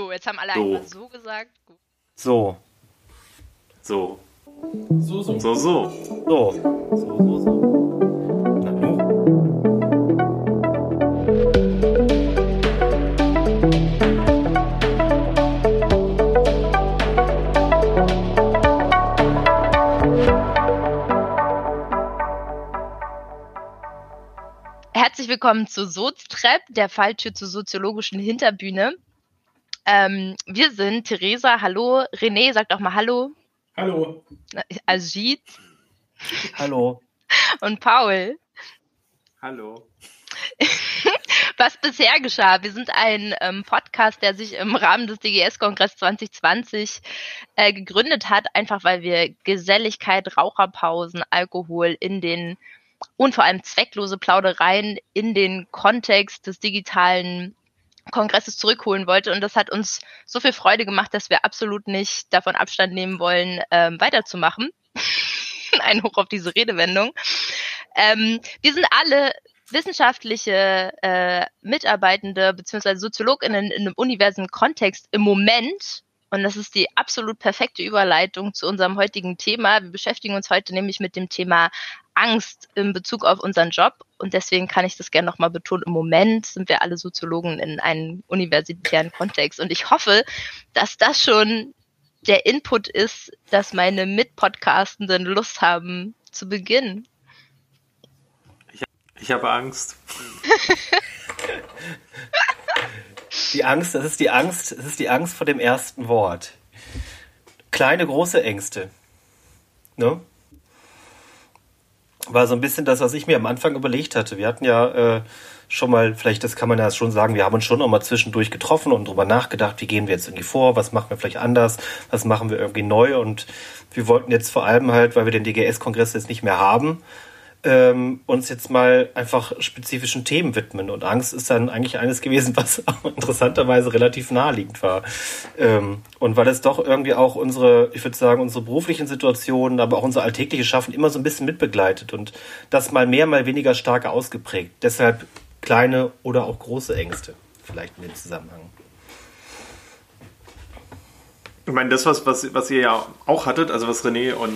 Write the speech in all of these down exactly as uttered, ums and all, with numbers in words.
So, jetzt haben alle So. einmal so gesagt. Gut. So. So. So, so. So, so. So. So, so, so. Na nu. Herzlich willkommen zu Soztrep, der Falltür zur soziologischen Hinterbühne. Ähm, wir sind Theresa, hallo. René, sag doch mal hallo. Hallo. Ajit Hallo. und Paul. Hallo. Was bisher geschah, wir sind ein ähm, Podcast, der sich im Rahmen des D G S-Kongress zwanzig zwanzig äh, gegründet hat, einfach weil wir Geselligkeit, Raucherpausen, Alkohol in den und vor allem zwecklose Plaudereien in den Kontext des digitalen Kongresses zurückholen wollte. Und das hat uns so viel Freude gemacht, dass wir absolut nicht davon Abstand nehmen wollen, ähm, weiterzumachen. Ein Hoch auf diese Redewendung. Ähm, wir sind alle wissenschaftliche äh, Mitarbeitende bzw. SoziologInnen in einem universen Kontext im Moment. Und das ist die absolut perfekte Überleitung zu unserem heutigen Thema. Wir beschäftigen uns heute nämlich mit dem Thema Angst in Bezug auf unseren Job. Und deswegen kann ich das gerne nochmal betonen. Im Moment sind wir alle Soziologen in einem universitären Kontext. Und ich hoffe, dass das schon der Input ist, dass meine Mitpodcastenden Lust haben zu beginnen. Ich, ich habe Angst. Die Angst, das ist die Angst, das ist die Angst vor dem ersten Wort. Kleine, große Ängste. Ne? War so ein bisschen das, was ich mir am Anfang überlegt hatte. Wir hatten ja äh, schon mal, vielleicht das kann man ja schon sagen, wir haben uns schon noch mal zwischendurch getroffen und drüber nachgedacht, wie gehen wir jetzt irgendwie vor, was machen wir vielleicht anders, was machen wir irgendwie neu. Und wir wollten jetzt vor allem halt, weil wir den D G S-Kongress jetzt nicht mehr haben, Ähm, uns jetzt mal einfach spezifischen Themen widmen. Und Angst ist dann eigentlich eines gewesen, was auch interessanterweise relativ naheliegend war. Ähm, und weil es doch irgendwie auch unsere, ich würde sagen, unsere beruflichen Situationen, aber auch unser alltägliches Schaffen immer so ein bisschen mitbegleitet und das mal mehr, mal weniger stark ausgeprägt. Deshalb kleine oder auch große Ängste vielleicht in dem Zusammenhang. Ich meine, das, was, was, was ihr ja auch hattet, also was René und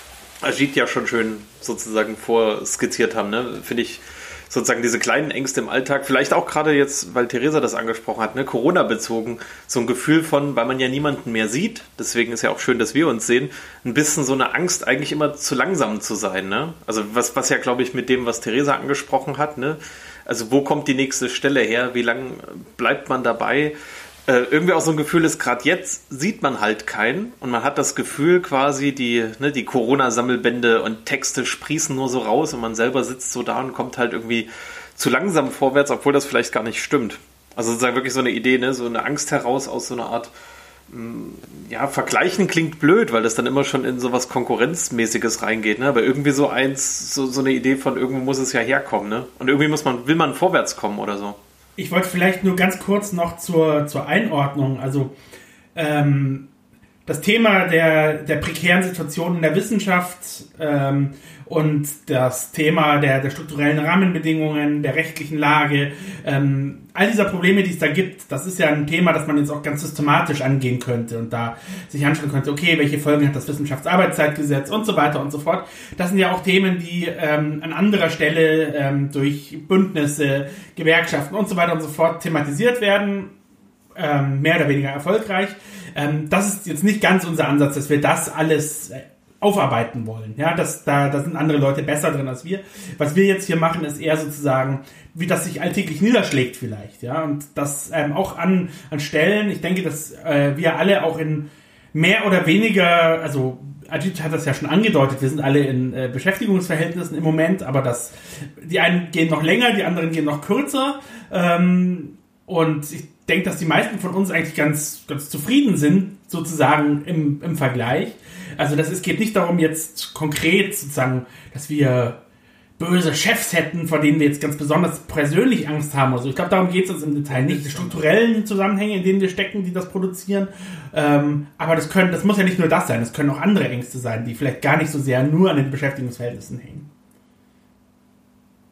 Ajit ja schon schön sozusagen vorskizziert haben, ne? Finde ich sozusagen diese kleinen Ängste im Alltag, vielleicht auch gerade jetzt, weil Theresa das angesprochen hat, ne? Corona-bezogen, so ein Gefühl von, weil man ja niemanden mehr sieht, deswegen ist ja auch schön, dass wir uns sehen, ein bisschen so eine Angst, eigentlich immer zu langsam zu sein, ne? Also was, was ja, glaube ich, mit dem, was Theresa angesprochen hat, ne? Also wo kommt die nächste Stelle her, wie lange bleibt man dabei? Äh, irgendwie auch so ein Gefühl ist, gerade jetzt sieht man halt keinen und man hat das Gefühl quasi, die, ne, die Corona-Sammelbände und Texte sprießen nur so raus und man selber sitzt so da und kommt halt irgendwie zu langsam vorwärts, obwohl das vielleicht gar nicht stimmt. Also sozusagen wirklich so eine Idee, ne, so eine Angst heraus aus so einer Art, mh, ja, vergleichen klingt blöd, weil das dann immer schon in so was Konkurrenzmäßiges reingeht, ne, aber irgendwie so eins, so, so eine Idee von irgendwo muss es ja herkommen, ne, und irgendwie muss man, will man vorwärts kommen oder so. Ich wollte vielleicht nur ganz kurz noch zur, zur Einordnung, also ähm, das Thema der, der prekären Situation in der Wissenschaft ähm, und das Thema der, der strukturellen Rahmenbedingungen, der rechtlichen Lage, ähm, all dieser Probleme, die es da gibt, das ist ja ein Thema, das man jetzt auch ganz systematisch angehen könnte und da sich anschauen könnte, okay, welche Folgen hat das Wissenschaftsarbeitszeitgesetz und so weiter und so fort. Das sind ja auch Themen, die ähm, an anderer Stelle ähm, durch Bündnisse, Gewerkschaften und so weiter und so fort thematisiert werden, ähm, mehr oder weniger erfolgreich. Ähm, das ist jetzt nicht ganz unser Ansatz, dass wir das alles äh, aufarbeiten wollen. Ja, das, da, da sind andere Leute besser drin als wir. Was wir jetzt hier machen, ist eher sozusagen, wie das sich alltäglich niederschlägt vielleicht. Ja, und das ähm, auch an, an Stellen, ich denke, dass äh, wir alle auch in mehr oder weniger, also Ajit hat das ja schon angedeutet, wir sind alle in äh, Beschäftigungsverhältnissen im Moment, aber das, die einen gehen noch länger, die anderen gehen noch kürzer. Ähm, und ich denke, dass die meisten von uns eigentlich ganz, ganz zufrieden sind, sozusagen im, im Vergleich. Also das ist, geht nicht darum, jetzt konkret sozusagen, dass wir böse Chefs hätten, vor denen wir jetzt ganz besonders persönlich Angst haben oder so. Ich glaube, darum geht es uns im Detail nicht. Die strukturellen Zusammenhänge, in denen wir stecken, die das produzieren. Ähm, aber das können, das muss ja nicht nur das sein. Es können auch andere Ängste sein, die vielleicht gar nicht so sehr nur an den Beschäftigungsverhältnissen hängen.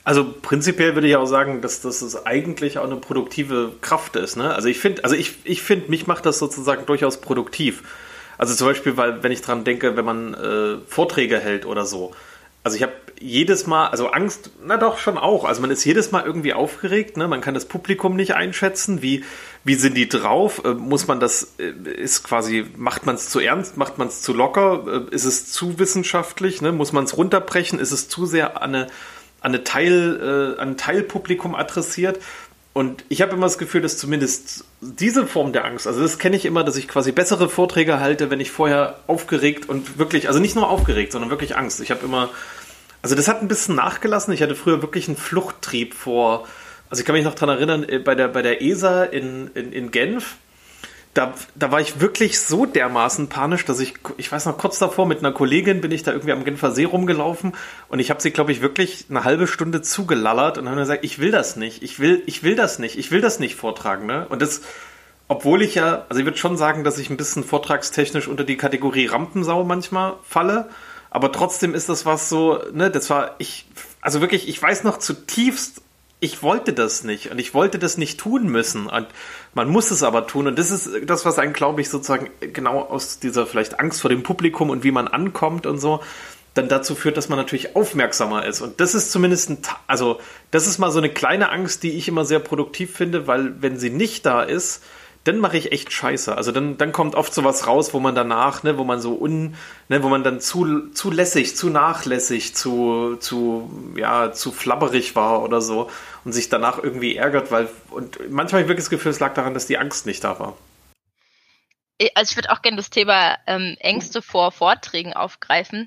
Also prinzipiell würde ich auch sagen, dass das eigentlich auch eine produktive Kraft ist. Ne? Also ich finde, also ich, ich finde, mich macht das sozusagen durchaus produktiv. Also zum Beispiel, weil wenn ich dran denke, wenn man äh, Vorträge hält oder so. Also ich habe jedes Mal, also Angst, na doch schon auch. Also man ist jedes Mal irgendwie aufgeregt. Ne? Man kann das Publikum nicht einschätzen. Wie, wie sind die drauf? Äh, muss man das, äh, ist quasi, macht man es zu ernst? Macht man es zu locker? Äh, ist es zu wissenschaftlich? Ne? Muss man es runterbrechen? Ist es zu sehr an eine an eine Teil, äh, an ein Teilpublikum adressiert. Und ich habe immer das Gefühl, dass zumindest diese Form der Angst, also das kenne ich immer, dass ich quasi bessere Vorträge halte, wenn ich vorher aufgeregt und wirklich, also nicht nur aufgeregt, sondern wirklich Angst. Ich habe immer, also das hat ein bisschen nachgelassen. Ich hatte früher wirklich einen Fluchttrieb vor, also ich kann mich noch dran erinnern, bei der, bei der E S A in, in, in Genf, Da, da war ich wirklich so dermaßen panisch, dass ich, ich weiß noch, kurz davor mit einer Kollegin bin ich da irgendwie am Genfer See rumgelaufen und ich habe sie, glaube ich, wirklich eine halbe Stunde zugelallert und habe gesagt, ich will das nicht, ich will, ich will das nicht, ich will das nicht vortragen, ne? Und das, obwohl ich ja, also ich würde schon sagen, dass ich ein bisschen vortragstechnisch unter die Kategorie Rampensau manchmal falle, aber trotzdem ist das was so, ne, das war, ich, also wirklich, ich weiß noch zutiefst, ich wollte das nicht und ich wollte das nicht tun müssen und man muss es aber tun und das ist das, was einen, glaube ich, sozusagen genau aus dieser vielleicht Angst vor dem Publikum und wie man ankommt und so, dann dazu führt, dass man natürlich aufmerksamer ist und das ist zumindest ein, also das ist mal so eine kleine Angst, die ich immer sehr produktiv finde, weil wenn sie nicht da ist, dann mache ich echt Scheiße. Also dann, dann kommt oft sowas raus, wo man danach, ne, wo man so un, ne, wo man dann zu, zu lässig, zu nachlässig, zu, zu, ja, zu flabberig war oder so und sich danach irgendwie ärgert, weil, und manchmal habe ich wirklich das Gefühl, es lag daran, dass die Angst nicht da war. Also ich würde auch gerne das Thema ähm, Ängste vor Vorträgen aufgreifen.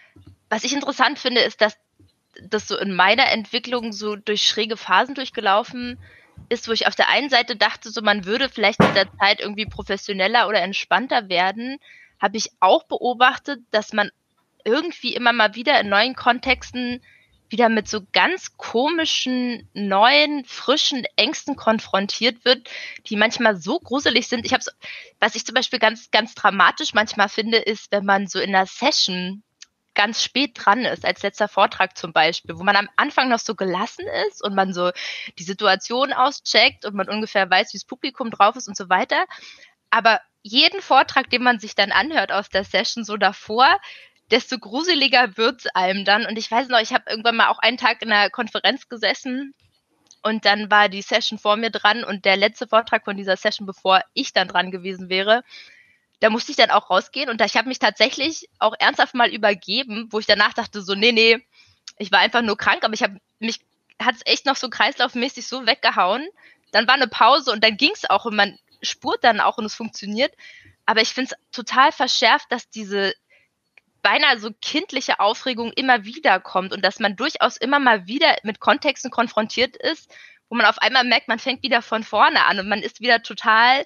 Was ich interessant finde, ist, dass das so in meiner Entwicklung so durch schräge Phasen durchgelaufen ist, wo ich auf der einen Seite dachte, so man würde vielleicht mit der Zeit irgendwie professioneller oder entspannter werden, habe ich auch beobachtet, dass man irgendwie immer mal wieder in neuen Kontexten wieder mit so ganz komischen, neuen, frischen Ängsten konfrontiert wird, die manchmal so gruselig sind. Ich habe so, was ich zum Beispiel ganz, ganz dramatisch manchmal finde, ist, wenn man so in einer Session ganz spät dran ist, als letzter Vortrag zum Beispiel, wo man am Anfang noch so gelassen ist und man so die Situation auscheckt und man ungefähr weiß, wie das Publikum drauf ist und so weiter. Aber jeden Vortrag, den man sich dann anhört aus der Session so davor, desto gruseliger wird's einem dann. Und ich weiß noch, ich habe irgendwann mal auch einen Tag in einer Konferenz gesessen und dann war die Session vor mir dran und der letzte Vortrag von dieser Session, bevor ich dann dran gewesen wäre, da musste ich dann auch rausgehen und ich habe mich tatsächlich auch ernsthaft mal übergeben, wo ich danach dachte so, nee, nee, ich war einfach nur krank, aber ich habe mich, hat es echt noch so kreislaufmäßig so weggehauen. Dann war eine Pause und dann ging es auch und man spurt dann auch und es funktioniert. Aber ich finde es total verschärft, dass diese beinahe so kindliche Aufregung immer wieder kommt und dass man durchaus immer mal wieder mit Kontexten konfrontiert ist, wo man auf einmal merkt, man fängt wieder von vorne an und man ist wieder total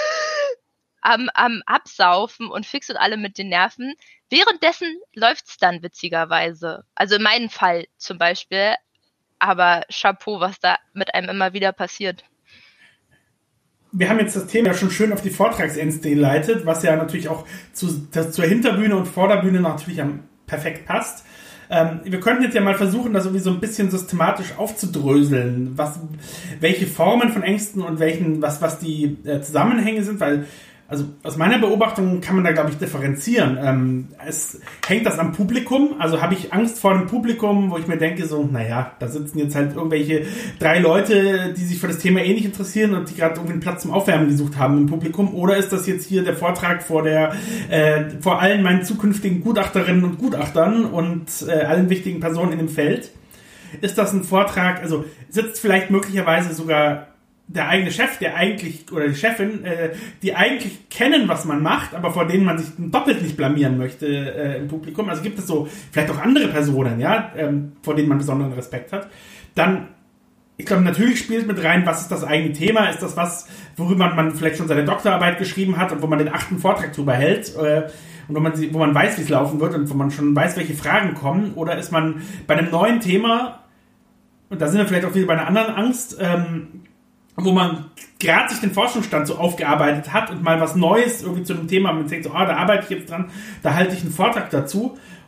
am, am Absaufen und fix und alle mit den Nerven. Währenddessen läuft's dann witzigerweise. Also in meinem Fall zum Beispiel. Aber Chapeau, was da mit einem immer wieder passiert. Wir haben jetzt das Thema ja schon schön auf die Vortragsängste geleitet, was ja natürlich auch zu, das, zur Hinterbühne und Vorderbühne natürlich am perfekt passt. Ähm, wir könnten jetzt ja mal versuchen, das irgendwie so ein bisschen systematisch aufzudröseln, was, welche Formen von Ängsten und welchen, was, was die äh, Zusammenhänge sind, weil also aus meiner Beobachtung kann man da, glaube ich, differenzieren. Ähm, es hängt das am Publikum. Also habe ich Angst vor einem Publikum, wo ich mir denke, so, naja, da sitzen jetzt halt irgendwelche drei Leute, die sich für das Thema eh nicht interessieren und die gerade irgendwie einen Platz zum Aufwärmen gesucht haben im Publikum. Oder ist das jetzt hier der Vortrag vor der äh, vor allen meinen zukünftigen Gutachterinnen und Gutachtern und äh, allen wichtigen Personen in dem Feld? Ist das ein Vortrag, also sitzt vielleicht möglicherweise sogar der eigene Chef, der eigentlich, oder die Chefin, äh, die eigentlich kennen, was man macht, aber vor denen man sich doppelt nicht blamieren möchte äh, im Publikum. Also gibt es so vielleicht auch andere Personen, ja, ähm, vor denen man besonderen Respekt hat. Dann, ich glaube, natürlich spielt mit rein, was ist das eigene Thema? Ist das was, worüber man vielleicht schon seine Doktorarbeit geschrieben hat und wo man den achten Vortrag drüber hält? Äh, und wo man, wo man weiß, wie es laufen wird und wo man schon weiß, welche Fragen kommen? Oder ist man bei einem neuen Thema, und da sind wir vielleicht auch wieder bei einer anderen Angst, ähm, wo man gerade sich den Forschungsstand so aufgearbeitet hat und mal was Neues irgendwie zu einem Thema, man denkt so, ah, da arbeite ich jetzt dran, da halte ich einen Vortrag dazu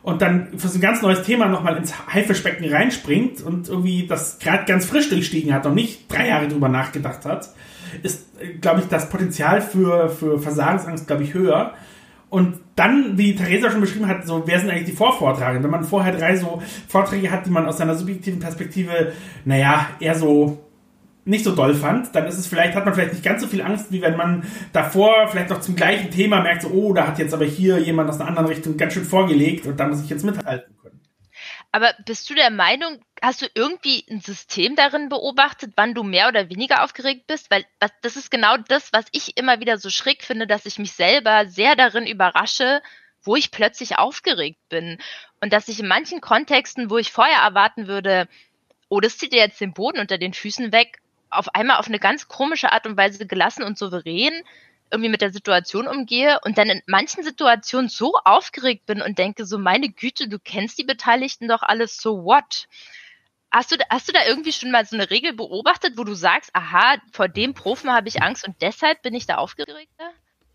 und dann für so ein ganz neues Thema nochmal ins Haifischbecken reinspringt und irgendwie das gerade ganz frisch durchstiegen hat und nicht drei Jahre drüber nachgedacht hat, ist, glaube ich, das Potenzial für, für Versagensangst, glaube ich, höher. Und dann, wie Theresa schon beschrieben hat, so, wer sind eigentlich die Vorvortragenden? Wenn man vorher drei so Vorträge hat, die man aus seiner subjektiven Perspektive, naja, eher so nicht so doll fand, dann ist es vielleicht, hat man vielleicht nicht ganz so viel Angst, wie wenn man davor vielleicht noch zum gleichen Thema merkt, so, oh, da hat jetzt aber hier jemand aus einer anderen Richtung ganz schön vorgelegt und da muss ich jetzt mithalten können. Aber bist du der Meinung, hast du irgendwie ein System darin beobachtet, wann du mehr oder weniger aufgeregt bist? Weil das ist genau das, was ich immer wieder so schräg finde, dass ich mich selber sehr darin überrasche, wo ich plötzlich aufgeregt bin. Und dass ich in manchen Kontexten, wo ich vorher erwarten würde, oh, das zieht dir jetzt den Boden unter den Füßen weg, auf einmal auf eine ganz komische Art und Weise gelassen und souverän irgendwie mit der Situation umgehe und dann in manchen Situationen so aufgeregt bin und denke so, meine Güte, du kennst die Beteiligten doch alles, so what? Hast du, hast du da irgendwie schon mal so eine Regel beobachtet, wo du sagst, aha, vor dem Profen habe ich Angst und deshalb bin ich da aufgeregter?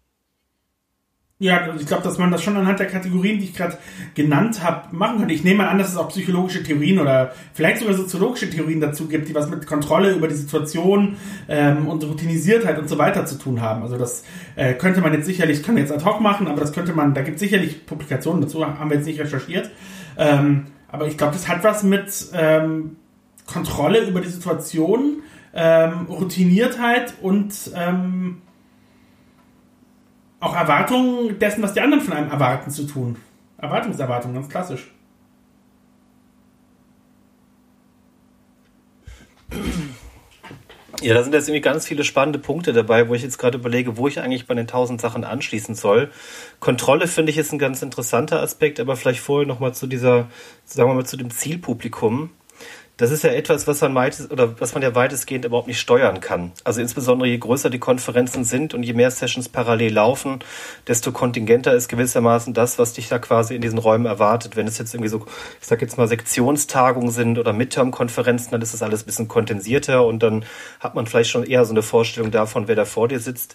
Ja, ich glaube, dass man das schon anhand der Kategorien, die ich gerade genannt habe, machen könnte. Ich nehme mal an, dass es auch psychologische Theorien oder vielleicht sogar soziologische Theorien dazu gibt, die was mit Kontrolle über die Situation ähm, und Routinisiertheit und so weiter zu tun haben. Also das äh, könnte man jetzt sicherlich, das können wir jetzt ad hoc machen, aber das könnte man, da gibt es sicherlich Publikationen dazu, haben wir jetzt nicht recherchiert. Ähm, aber ich glaube, das hat was mit ähm, Kontrolle über die Situation, ähm, Routiniertheit und ähm, auch Erwartungen dessen, was die anderen von einem erwarten, zu tun. Erwartungserwartung, ganz klassisch. Ja, da sind jetzt irgendwie ganz viele spannende Punkte dabei, wo ich jetzt gerade überlege, wo ich eigentlich bei den tausend Sachen anschließen soll. Kontrolle, finde ich, ist ein ganz interessanter Aspekt, aber vielleicht vorher nochmal zu dieser, sagen wir mal, zu dem Zielpublikum. Das ist ja etwas, was man meint, oder was man ja weitestgehend überhaupt nicht steuern kann. Also insbesondere je größer die Konferenzen sind und je mehr Sessions parallel laufen, desto kontingenter ist gewissermaßen das, was dich da quasi in diesen Räumen erwartet. Wenn es jetzt irgendwie so, ich sag jetzt mal Sektionstagungen sind oder Midterm-Konferenzen, dann ist das alles ein bisschen kondensierter und dann hat man vielleicht schon eher so eine Vorstellung davon, wer da vor dir sitzt.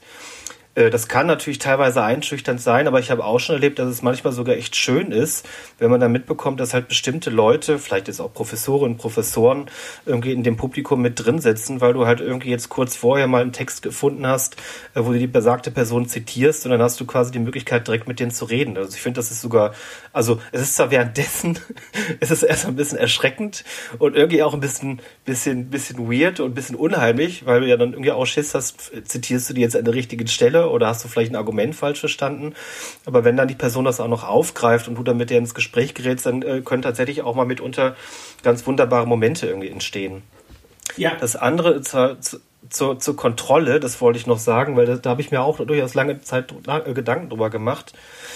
Das kann natürlich teilweise einschüchternd sein, aber ich habe auch schon erlebt, dass es manchmal sogar echt schön ist, wenn man dann mitbekommt, dass halt bestimmte Leute, vielleicht jetzt auch Professorinnen und Professoren, irgendwie in dem Publikum mit drin sitzen, weil du halt irgendwie jetzt kurz vorher mal einen Text gefunden hast, wo du die besagte Person zitierst und dann hast du quasi die Möglichkeit, direkt mit denen zu reden. Also ich finde, das ist sogar, also es ist zwar währenddessen, es ist erst ein bisschen erschreckend und irgendwie auch ein bisschen, bisschen, bisschen weird und ein bisschen unheimlich, weil du ja dann irgendwie auch Schiss hast, zitierst du die jetzt an der richtigen Stelle oder hast du vielleicht ein Argument falsch verstanden. Aber wenn dann die Person das auch noch aufgreift und du dann mit der ins Gespräch gerätst, dann äh, können tatsächlich auch mal mitunter ganz wunderbare Momente irgendwie entstehen. Ja. Das andere zur, zur, zur Kontrolle, das wollte ich noch sagen, weil da, da habe ich mir auch durchaus lange Zeit äh, Gedanken drüber gemacht.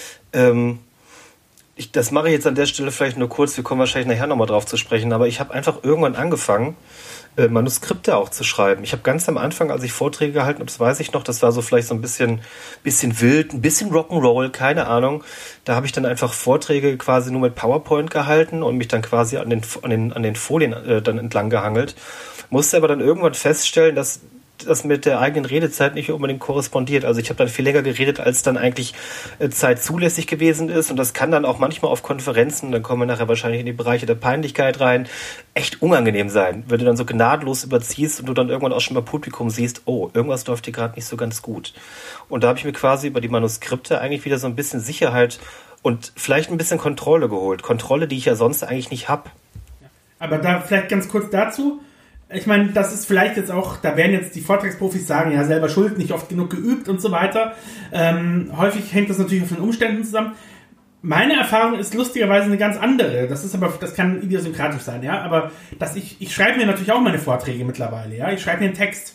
Ähm, ich, das mache ich jetzt an der Stelle vielleicht nur kurz, wir kommen wahrscheinlich nachher nochmal drauf zu sprechen, aber ich habe einfach irgendwann angefangen, Manuskripte auch zu schreiben. Ich habe ganz am Anfang, als ich Vorträge gehalten habe, das weiß ich noch, das war so vielleicht so ein bisschen, bisschen wild, ein bisschen Rock'n'Roll, keine Ahnung. Da habe ich dann einfach Vorträge quasi nur mit PowerPoint gehalten und mich dann quasi an den, an den, an den Folien äh, dann entlang gehangelt. Musste aber dann irgendwann feststellen, dass das mit der eigenen Redezeit nicht unbedingt korrespondiert. Also ich habe dann viel länger geredet, als dann eigentlich äh, Zeit zulässig gewesen ist. Und das kann dann auch manchmal auf Konferenzen, dann kommen wir nachher wahrscheinlich in die Bereiche der Peinlichkeit rein, echt unangenehm sein. Wenn du dann so gnadlos überziehst und du dann irgendwann auch schon beim Publikum siehst, oh, irgendwas läuft hier gerade nicht so ganz gut. Und da habe ich mir quasi über die Manuskripte eigentlich wieder so ein bisschen Sicherheit und vielleicht ein bisschen Kontrolle geholt. Kontrolle, die ich ja sonst eigentlich nicht habe. Aber da vielleicht ganz kurz dazu. Ich meine, das ist vielleicht jetzt auch, da werden jetzt die Vortragsprofis sagen, ja, selber schuld, nicht oft genug geübt und so weiter. Ähm, häufig hängt das natürlich auf den Umständen zusammen. Meine Erfahrung ist lustigerweise eine ganz andere. Das ist aber, das kann idiosynkratisch sein, ja. Aber dass ich, ich schreibe mir natürlich auch meine Vorträge mittlerweile, ja. Ich schreibe mir einen Text.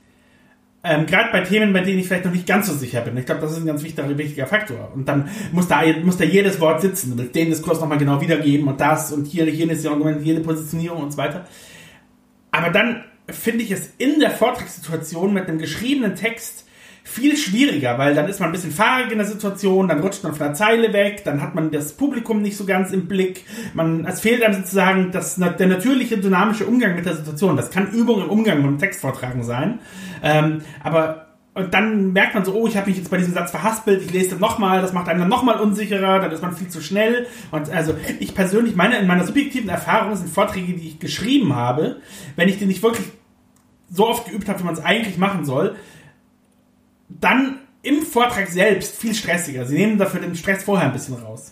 Ähm, Gerade bei Themen, bei denen ich vielleicht noch nicht ganz so sicher bin. Ich glaube, das ist ein ganz wichtiger, wichtiger Faktor. Und dann muss da, muss da jedes Wort sitzen. Du willst den Diskurs nochmal genau wiedergeben und das und hier, jenes Argument, jede Positionierung und so weiter. Aber dann finde ich es in der Vortragssituation mit einem geschriebenen Text viel schwieriger, weil dann ist man ein bisschen fahrig in der Situation, dann rutscht man von der Zeile weg, dann hat man das Publikum nicht so ganz im Blick. Man, es fehlt einem sozusagen das, der natürliche, dynamische Umgang mit der Situation. Das kann Übung im Umgang mit dem Textvortragen sein. Ähm, aber und dann merkt man so, oh, ich habe mich jetzt bei diesem Satz verhaspelt, ich lese das nochmal, das macht einen dann nochmal unsicherer, dann ist man viel zu schnell. Und also ich persönlich, meine, in meiner subjektiven Erfahrung sind Vorträge, die ich geschrieben habe, wenn ich die nicht wirklich so oft geübt habe, wie man es eigentlich machen soll, dann im Vortrag selbst viel stressiger. Sie nehmen dafür den Stress vorher ein bisschen raus.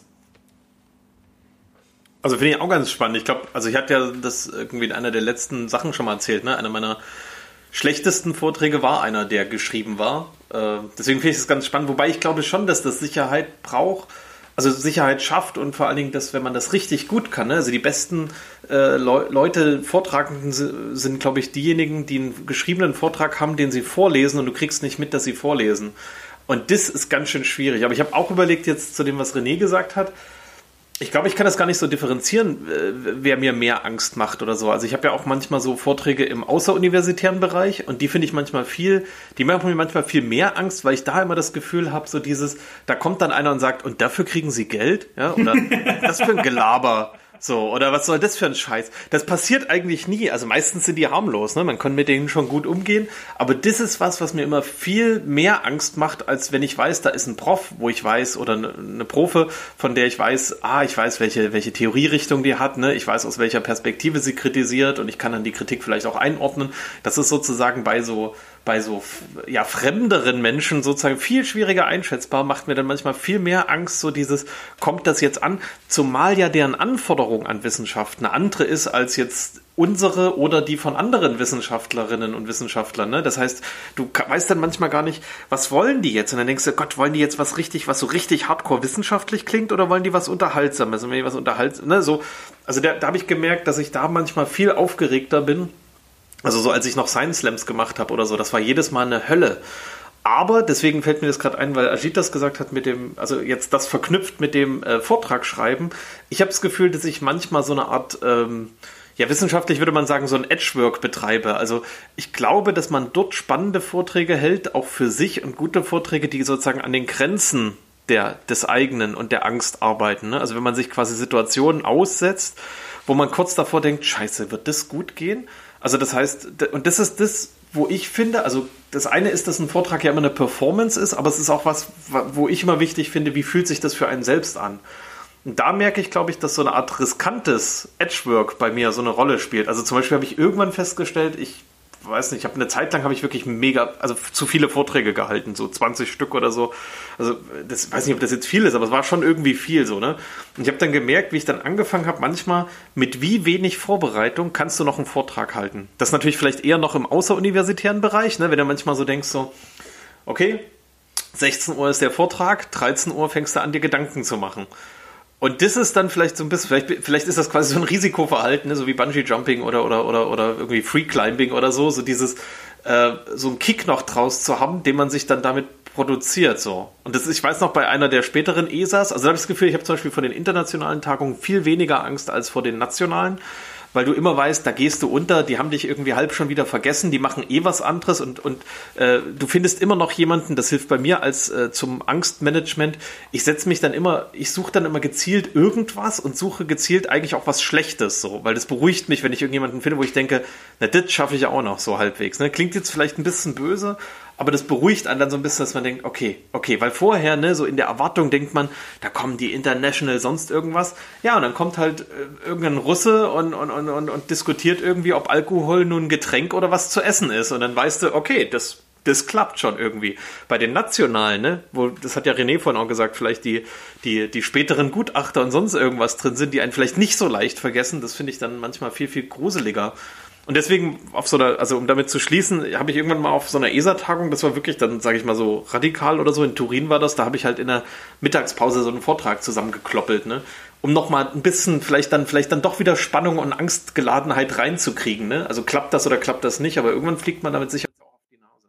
Also finde ich auch ganz spannend. Ich glaube, also ich hatte ja das irgendwie in einer der letzten Sachen schon mal erzählt, ne? Einer meiner schlechtesten Vorträge war einer, der geschrieben war. Äh, deswegen finde ich das ganz spannend. Wobei ich glaube schon, dass das Sicherheit braucht, also Sicherheit schafft und vor allen Dingen, dass wenn man das richtig gut kann, ne? Also die besten äh, Le- Leute, Vortragenden sind, sind glaube ich, diejenigen, die einen geschriebenen Vortrag haben, den sie vorlesen und du kriegst nicht mit, dass sie vorlesen. Und das ist ganz schön schwierig. Aber ich habe auch überlegt jetzt zu dem, was René gesagt hat. Ich glaube, ich kann das gar nicht so differenzieren, wer mir mehr Angst macht oder so. Also ich habe ja auch manchmal so Vorträge im außeruniversitären Bereich und die finde ich manchmal viel, die machen mir manchmal viel mehr Angst, weil ich da immer das Gefühl habe, so dieses, da kommt dann einer und sagt, und dafür kriegen sie Geld? Ja, oder das für ein Gelaber. So, oder was soll das für ein Scheiß? Das passiert eigentlich nie. Also meistens sind die harmlos, ne? Man kann mit denen schon gut umgehen. Aber das ist was, was mir immer viel mehr Angst macht, als wenn ich weiß, da ist ein Prof, wo ich weiß, oder eine Profe, von der ich weiß, ah, ich weiß, welche, welche Theorierichtung die hat, ne? Ich weiß, aus welcher Perspektive sie kritisiert und ich kann dann die Kritik vielleicht auch einordnen. Das ist sozusagen bei so, bei so, ja, fremderen Menschen sozusagen viel schwieriger einschätzbar, macht mir dann manchmal viel mehr Angst, so dieses, kommt das jetzt an? Zumal ja deren Anforderung an Wissenschaft eine andere ist als jetzt unsere oder die von anderen Wissenschaftlerinnen und Wissenschaftlern, ne? Das heißt, du weißt dann manchmal gar nicht, was wollen die jetzt? Und dann denkst du, Gott, wollen die jetzt was richtig, was so richtig hardcore wissenschaftlich klingt oder wollen die was Unterhaltsames? Und wenn die was unterhaltsames, ne, so, also da, da habe ich gemerkt, dass ich da manchmal viel aufgeregter bin. Also so, als ich noch Science Slams gemacht habe oder so, das war jedes Mal eine Hölle. Aber, deswegen fällt mir das gerade ein, weil Ajit das gesagt hat mit dem, also jetzt das verknüpft mit dem äh, Vortrag schreiben. Ich habe das Gefühl, dass ich manchmal so eine Art, ähm, ja, wissenschaftlich würde man sagen, so ein Edgework betreibe. Also ich glaube, dass man dort spannende Vorträge hält, auch für sich und gute Vorträge, die sozusagen an den Grenzen der, des eigenen und der Angst arbeiten, ne? Also wenn man sich quasi Situationen aussetzt, wo man kurz davor denkt, scheiße, wird das gut gehen? Also das heißt, und das ist das, wo ich finde, also das eine ist, dass ein Vortrag ja immer eine Performance ist, aber es ist auch was, wo ich immer wichtig finde, wie fühlt sich das für einen selbst an? Und da merke ich, glaube ich, dass so eine Art riskantes Edgework bei mir so eine Rolle spielt. Also zum Beispiel habe ich irgendwann festgestellt, ich weiß nicht, ich habe eine Zeit lang habe ich wirklich mega, also zu viele Vorträge gehalten, so zwanzig Stück oder so. Also das weiß nicht, ob das jetzt viel ist, aber es war schon irgendwie viel so, ne? Und ich habe dann gemerkt, wie ich dann angefangen habe, manchmal mit wie wenig Vorbereitung kannst du noch einen Vortrag halten. Das ist natürlich vielleicht eher noch im außeruniversitären Bereich, ne? Wenn du manchmal so denkst, so, okay, sechzehn Uhr ist der Vortrag, dreizehn Uhr fängst du an, dir Gedanken zu machen. Und das ist dann vielleicht so ein bisschen, vielleicht, vielleicht ist das quasi so ein Risikoverhalten, ne? So wie Bungee-Jumping oder, oder, oder, oder irgendwie Free-Climbing oder so, so dieses, äh, so einen Kick noch draus zu haben, den man sich dann damit produziert, so. Und das ist, ich weiß noch, bei einer der späteren E S As, also da habe ich das Gefühl, ich habe zum Beispiel vor den internationalen Tagungen viel weniger Angst als vor den nationalen, weil du immer weißt, da gehst du unter, die haben dich irgendwie halb schon wieder vergessen, die machen eh was anderes und, und äh, du findest immer noch jemanden, das hilft bei mir als äh, zum Angstmanagement, ich setze mich dann immer, ich suche dann immer gezielt irgendwas und suche gezielt eigentlich auch was Schlechtes, so, weil das beruhigt mich, wenn ich irgendjemanden finde, wo ich denke, na, das schaffe ich auch noch so halbwegs, ne? Klingt jetzt vielleicht ein bisschen böse, aber das beruhigt einen dann so ein bisschen, dass man denkt, okay, okay, weil vorher, ne, so in der Erwartung denkt man, da kommen die International sonst irgendwas. Ja, und dann kommt halt äh, irgendein Russe und, und, und, und, und diskutiert irgendwie, ob Alkohol nun ein Getränk oder was zu essen ist. Und dann weißt du, okay, das, das klappt schon irgendwie. Bei den Nationalen, ne, wo, das hat ja René vorhin auch gesagt, vielleicht die, die, die späteren Gutachter und sonst irgendwas drin sind, die einen vielleicht nicht so leicht vergessen, das finde ich dann manchmal viel, viel gruseliger. Und deswegen, auf so einer, also um damit zu schließen, habe ich irgendwann mal auf so einer E S A-Tagung, das war wirklich dann, sage ich mal so, radikal oder so, in Turin war das, da habe ich halt in der Mittagspause so einen Vortrag zusammengekloppelt, ne, um nochmal ein bisschen vielleicht dann, vielleicht dann doch wieder Spannung und Angstgeladenheit reinzukriegen, ne, also klappt das oder klappt das nicht, aber irgendwann fliegt man damit sicher auch auf die Nase.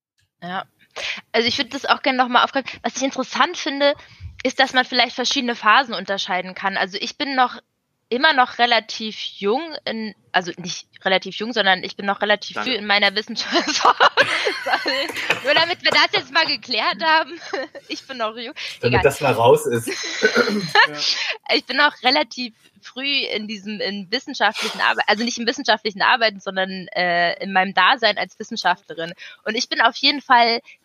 Ja, also ich würde das auch gerne nochmal aufgreifen. Was ich interessant finde, ist, dass man vielleicht verschiedene Phasen unterscheiden kann. Also ich bin noch immer noch relativ jung, in, also nicht relativ jung, sondern ich bin noch relativ Danke. früh in meiner Wissenschaft. Sorry. Nur damit wir das jetzt mal geklärt haben. Ich bin noch jung. Damit Egal. Das mal raus ist. Ich bin noch relativ früh in diesem in wissenschaftlichen Arbeiten, also nicht in wissenschaftlichen Arbeiten, sondern äh, in meinem Dasein als Wissenschaftlerin. Und ich bin auf jeden Fall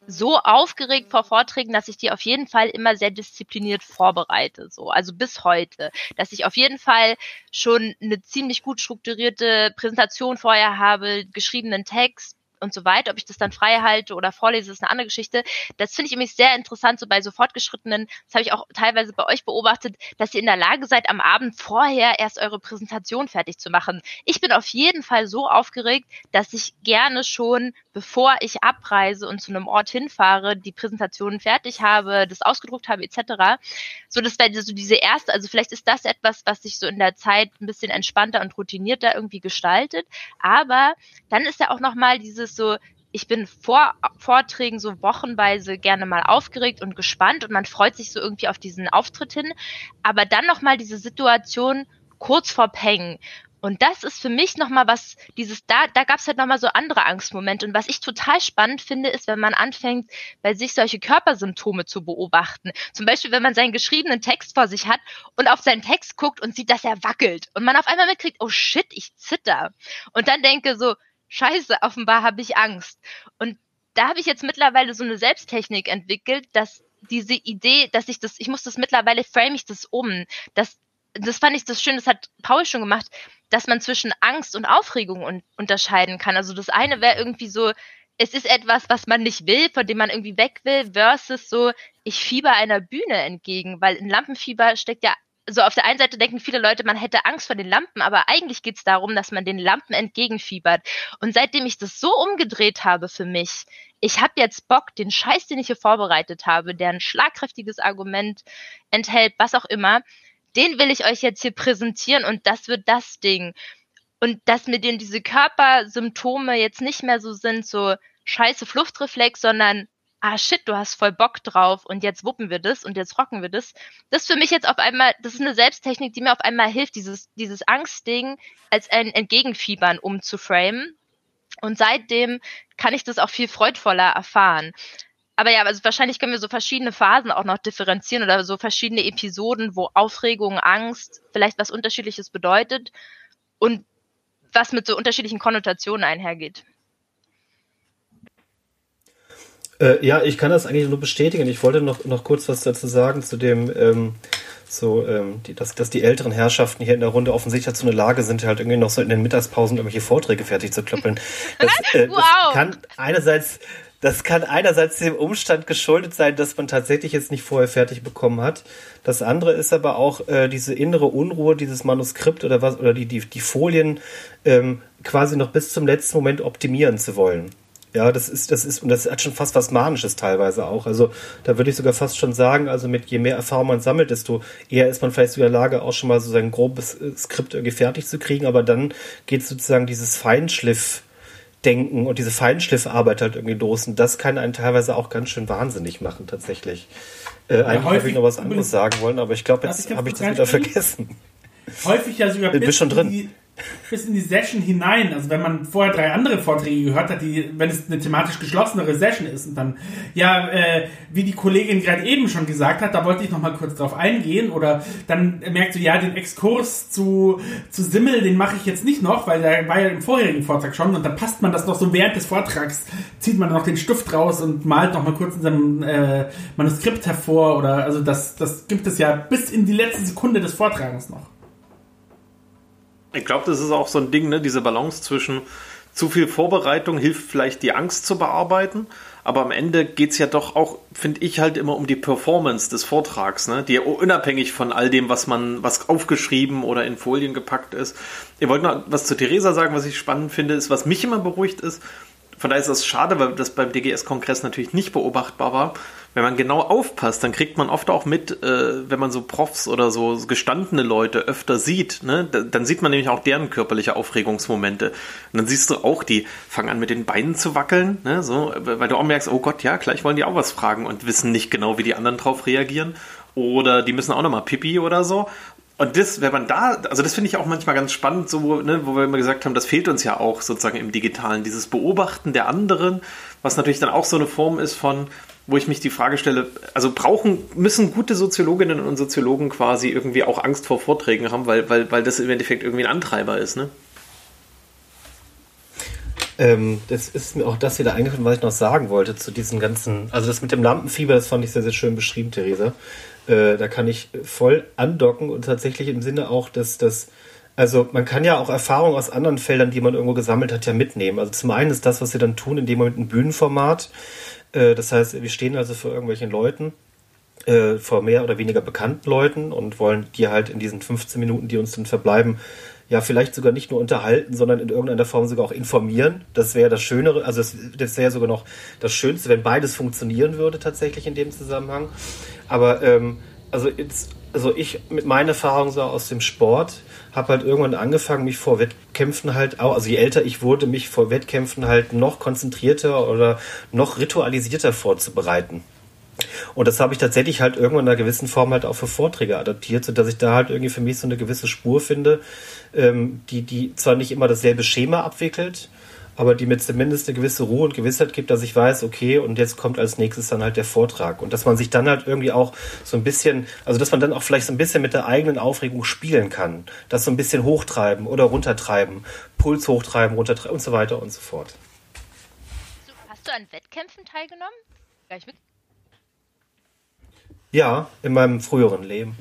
so aufgeregt vor Vorträgen, dass ich die auf jeden Fall immer sehr diszipliniert vorbereite, so, also bis heute, dass ich auf jeden Fall schon eine ziemlich gut strukturierte Präsentation vorher habe, geschriebenen Text und so weiter. Ob ich das dann frei halte oder vorlese, ist eine andere Geschichte. Das finde ich nämlich sehr interessant, so bei so Fortgeschrittenen, das habe ich auch teilweise bei euch beobachtet, dass ihr in der Lage seid, am Abend vorher erst eure Präsentation fertig zu machen. Ich bin auf jeden Fall so aufgeregt, dass ich gerne schon, bevor ich abreise und zu einem Ort hinfahre, die Präsentation fertig habe, das ausgedruckt habe et cetera. So, das wäre so diese erste, also vielleicht ist das etwas, was sich so in der Zeit ein bisschen entspannter und routinierter irgendwie gestaltet, aber dann ist ja auch nochmal dieses so, ich bin vor Vorträgen so wochenweise gerne mal aufgeregt und gespannt und man freut sich so irgendwie auf diesen Auftritt hin, aber dann nochmal diese Situation kurz vor Peng. Und das ist für mich nochmal was, dieses, da, da gab es halt nochmal so andere Angstmomente. Und was ich total spannend finde, ist, wenn man anfängt, bei sich solche Körpersymptome zu beobachten. Zum Beispiel, wenn man seinen geschriebenen Text vor sich hat und auf seinen Text guckt und sieht, dass er wackelt. Und man auf einmal mitkriegt, oh shit, ich zitter. Und dann denke so, scheiße, offenbar habe ich Angst. Und da habe ich jetzt mittlerweile so eine Selbsttechnik entwickelt, dass diese Idee, dass ich das, ich muss das mittlerweile, frame ich das um, dass das fand ich das schön, das hat Paul schon gemacht, dass man zwischen Angst und Aufregung un- unterscheiden kann. Also das eine wäre irgendwie so, es ist etwas, was man nicht will, von dem man irgendwie weg will, versus so, ich fieber einer Bühne entgegen, weil in Lampenfieber steckt ja, so auf der einen Seite denken viele Leute, man hätte Angst vor den Lampen, aber eigentlich geht es darum, dass man den Lampen entgegenfiebert. Und seitdem ich das so umgedreht habe für mich, ich habe jetzt Bock, den Scheiß, den ich hier vorbereitet habe, der ein schlagkräftiges Argument enthält, was auch immer, den will ich euch jetzt hier präsentieren und das wird das Ding. Und dass mir denn diese Körpersymptome jetzt nicht mehr so sind, so scheiße Fluchtreflex, sondern ah shit, du hast voll Bock drauf und jetzt wuppen wir das und jetzt rocken wir das. Das ist für mich jetzt auf einmal, das ist eine Selbsttechnik, die mir auf einmal hilft, dieses, dieses Angstding als ein Entgegenfiebern umzuframen. Und seitdem kann ich das auch viel freudvoller erfahren. Aber ja, also wahrscheinlich können wir so verschiedene Phasen auch noch differenzieren oder so verschiedene Episoden, wo Aufregung, Angst vielleicht was Unterschiedliches bedeutet und was mit so unterschiedlichen Konnotationen einhergeht. Äh, ja, ich kann das eigentlich nur bestätigen. Ich wollte noch, noch kurz was dazu sagen zu dem, ähm, so, ähm, die, dass, dass die älteren Herrschaften hier in der Runde offensichtlich dazu in der Lage sind, halt irgendwie noch so in den Mittagspausen irgendwelche Vorträge fertig zu klöppeln. Das, äh, wow. das kann einerseits... Das kann einerseits dem Umstand geschuldet sein, dass man tatsächlich jetzt nicht vorher fertig bekommen hat. Das andere ist aber auch äh, diese innere Unruhe, dieses Manuskript oder was oder die die die Folien ähm, quasi noch bis zum letzten Moment optimieren zu wollen. Ja, das ist das ist und das hat schon fast was Manisches teilweise auch. Also da würde ich sogar fast schon sagen, also mit je mehr Erfahrung man sammelt, desto eher ist man vielleicht so in der Lage, auch schon mal so sein grobes Skript irgendwie fertig zu kriegen. Aber dann geht sozusagen dieses Feinschliff Denken und diese Feinschliffarbeit halt irgendwie los. Und das kann einen teilweise auch ganz schön wahnsinnig machen, tatsächlich. Äh, ja, eigentlich habe ich noch was anderes sagen wollen, aber ich glaube, jetzt habe ich das wieder vergessen. Häufig ja sogar bis, schon drin. In die, bis in die Session hinein. Also wenn man vorher drei andere Vorträge gehört hat, die, wenn es eine thematisch geschlossenere Session ist und dann, ja, äh, wie die Kollegin gerade eben schon gesagt hat, da wollte ich noch mal kurz drauf eingehen oder dann merkst du, ja, den Exkurs zu, zu Simmel, den mache ich jetzt nicht noch, weil der war ja im vorherigen Vortrag schon und dann passt man das noch so während des Vortrags, zieht man noch den Stift raus und malt noch mal kurz in seinem äh, Manuskript hervor oder, also das, das gibt es ja bis in die letzte Sekunde des Vortragens noch. Ich glaube, das ist auch so ein Ding, ne? Diese Balance zwischen zu viel Vorbereitung hilft vielleicht die Angst zu bearbeiten, aber am Ende geht es ja doch auch, finde ich, halt immer um die Performance des Vortrags, ne? Die ja unabhängig von all dem, was man, was aufgeschrieben oder in Folien gepackt ist. Ich wollte noch was zu Theresa sagen, was ich spannend finde, ist, was mich immer beruhigt ist. Von daher ist das schade, weil das beim D G S-Kongress natürlich nicht beobachtbar war. Wenn man genau aufpasst, dann kriegt man oft auch mit, äh, wenn man so Profs oder so gestandene Leute öfter sieht, ne, dann sieht man nämlich auch deren körperliche Aufregungsmomente. Und dann siehst du auch, die fangen an mit den Beinen zu wackeln, ne, so, weil du auch merkst, oh Gott, ja, gleich wollen die auch was fragen und wissen nicht genau, wie die anderen drauf reagieren. Oder die müssen auch nochmal Pipi oder so. Und das, wenn man da, also das finde ich auch manchmal ganz spannend, so, ne, wo wir immer gesagt haben, das fehlt uns ja auch sozusagen im Digitalen, dieses Beobachten der anderen, was natürlich dann auch so eine Form ist von, wo ich mich die Frage stelle, also brauchen, müssen gute Soziologinnen und Soziologen quasi irgendwie auch Angst vor Vorträgen haben, weil, weil, weil das im Endeffekt irgendwie ein Antreiber ist, ne? Ähm, das ist mir auch das wieder eingefallen, was ich noch sagen wollte zu diesen ganzen, also das mit dem Lampenfieber, das fand ich sehr, sehr schön beschrieben, Theresa. Äh, da kann ich voll andocken und tatsächlich im Sinne auch, dass das, also man kann ja auch Erfahrungen aus anderen Feldern, die man irgendwo gesammelt hat, ja mitnehmen. Also zum einen ist das, was wir dann tun, in dem Moment ein Bühnenformat. Äh, das heißt, wir stehen also vor irgendwelchen Leuten, äh, vor mehr oder weniger bekannten Leuten und wollen die halt in diesen fünfzehn Minuten, die uns dann verbleiben, ja, vielleicht sogar nicht nur unterhalten, sondern in irgendeiner Form sogar auch informieren. Das wäre das Schönere, also das, das wäre sogar noch das Schönste, wenn beides funktionieren würde tatsächlich in dem Zusammenhang. Aber ähm, also, jetzt, also ich mit meiner Erfahrung so aus dem Sport habe halt irgendwann angefangen, mich vor Wettkämpfen halt auch, also je älter ich wurde, mich vor Wettkämpfen halt noch konzentrierter oder noch ritualisierter vorzubereiten. Und das habe ich tatsächlich halt irgendwann in einer gewissen Form halt auch für Vorträge adaptiert, sodass ich da halt irgendwie für mich so eine gewisse Spur finde, ähm, die, die zwar nicht immer dasselbe Schema abwickelt, aber die mir zumindest eine gewisse Ruhe und Gewissheit gibt, dass ich weiß, okay, und jetzt kommt als nächstes dann halt der Vortrag. Und dass man sich dann halt irgendwie auch so ein bisschen, also dass man dann auch vielleicht so ein bisschen mit der eigenen Aufregung spielen kann. Das so ein bisschen hochtreiben oder runtertreiben, Puls hochtreiben, runtertreiben und so weiter und so fort. Hast du an Wettkämpfen teilgenommen? Gar nicht mit. Ja, in meinem früheren Leben.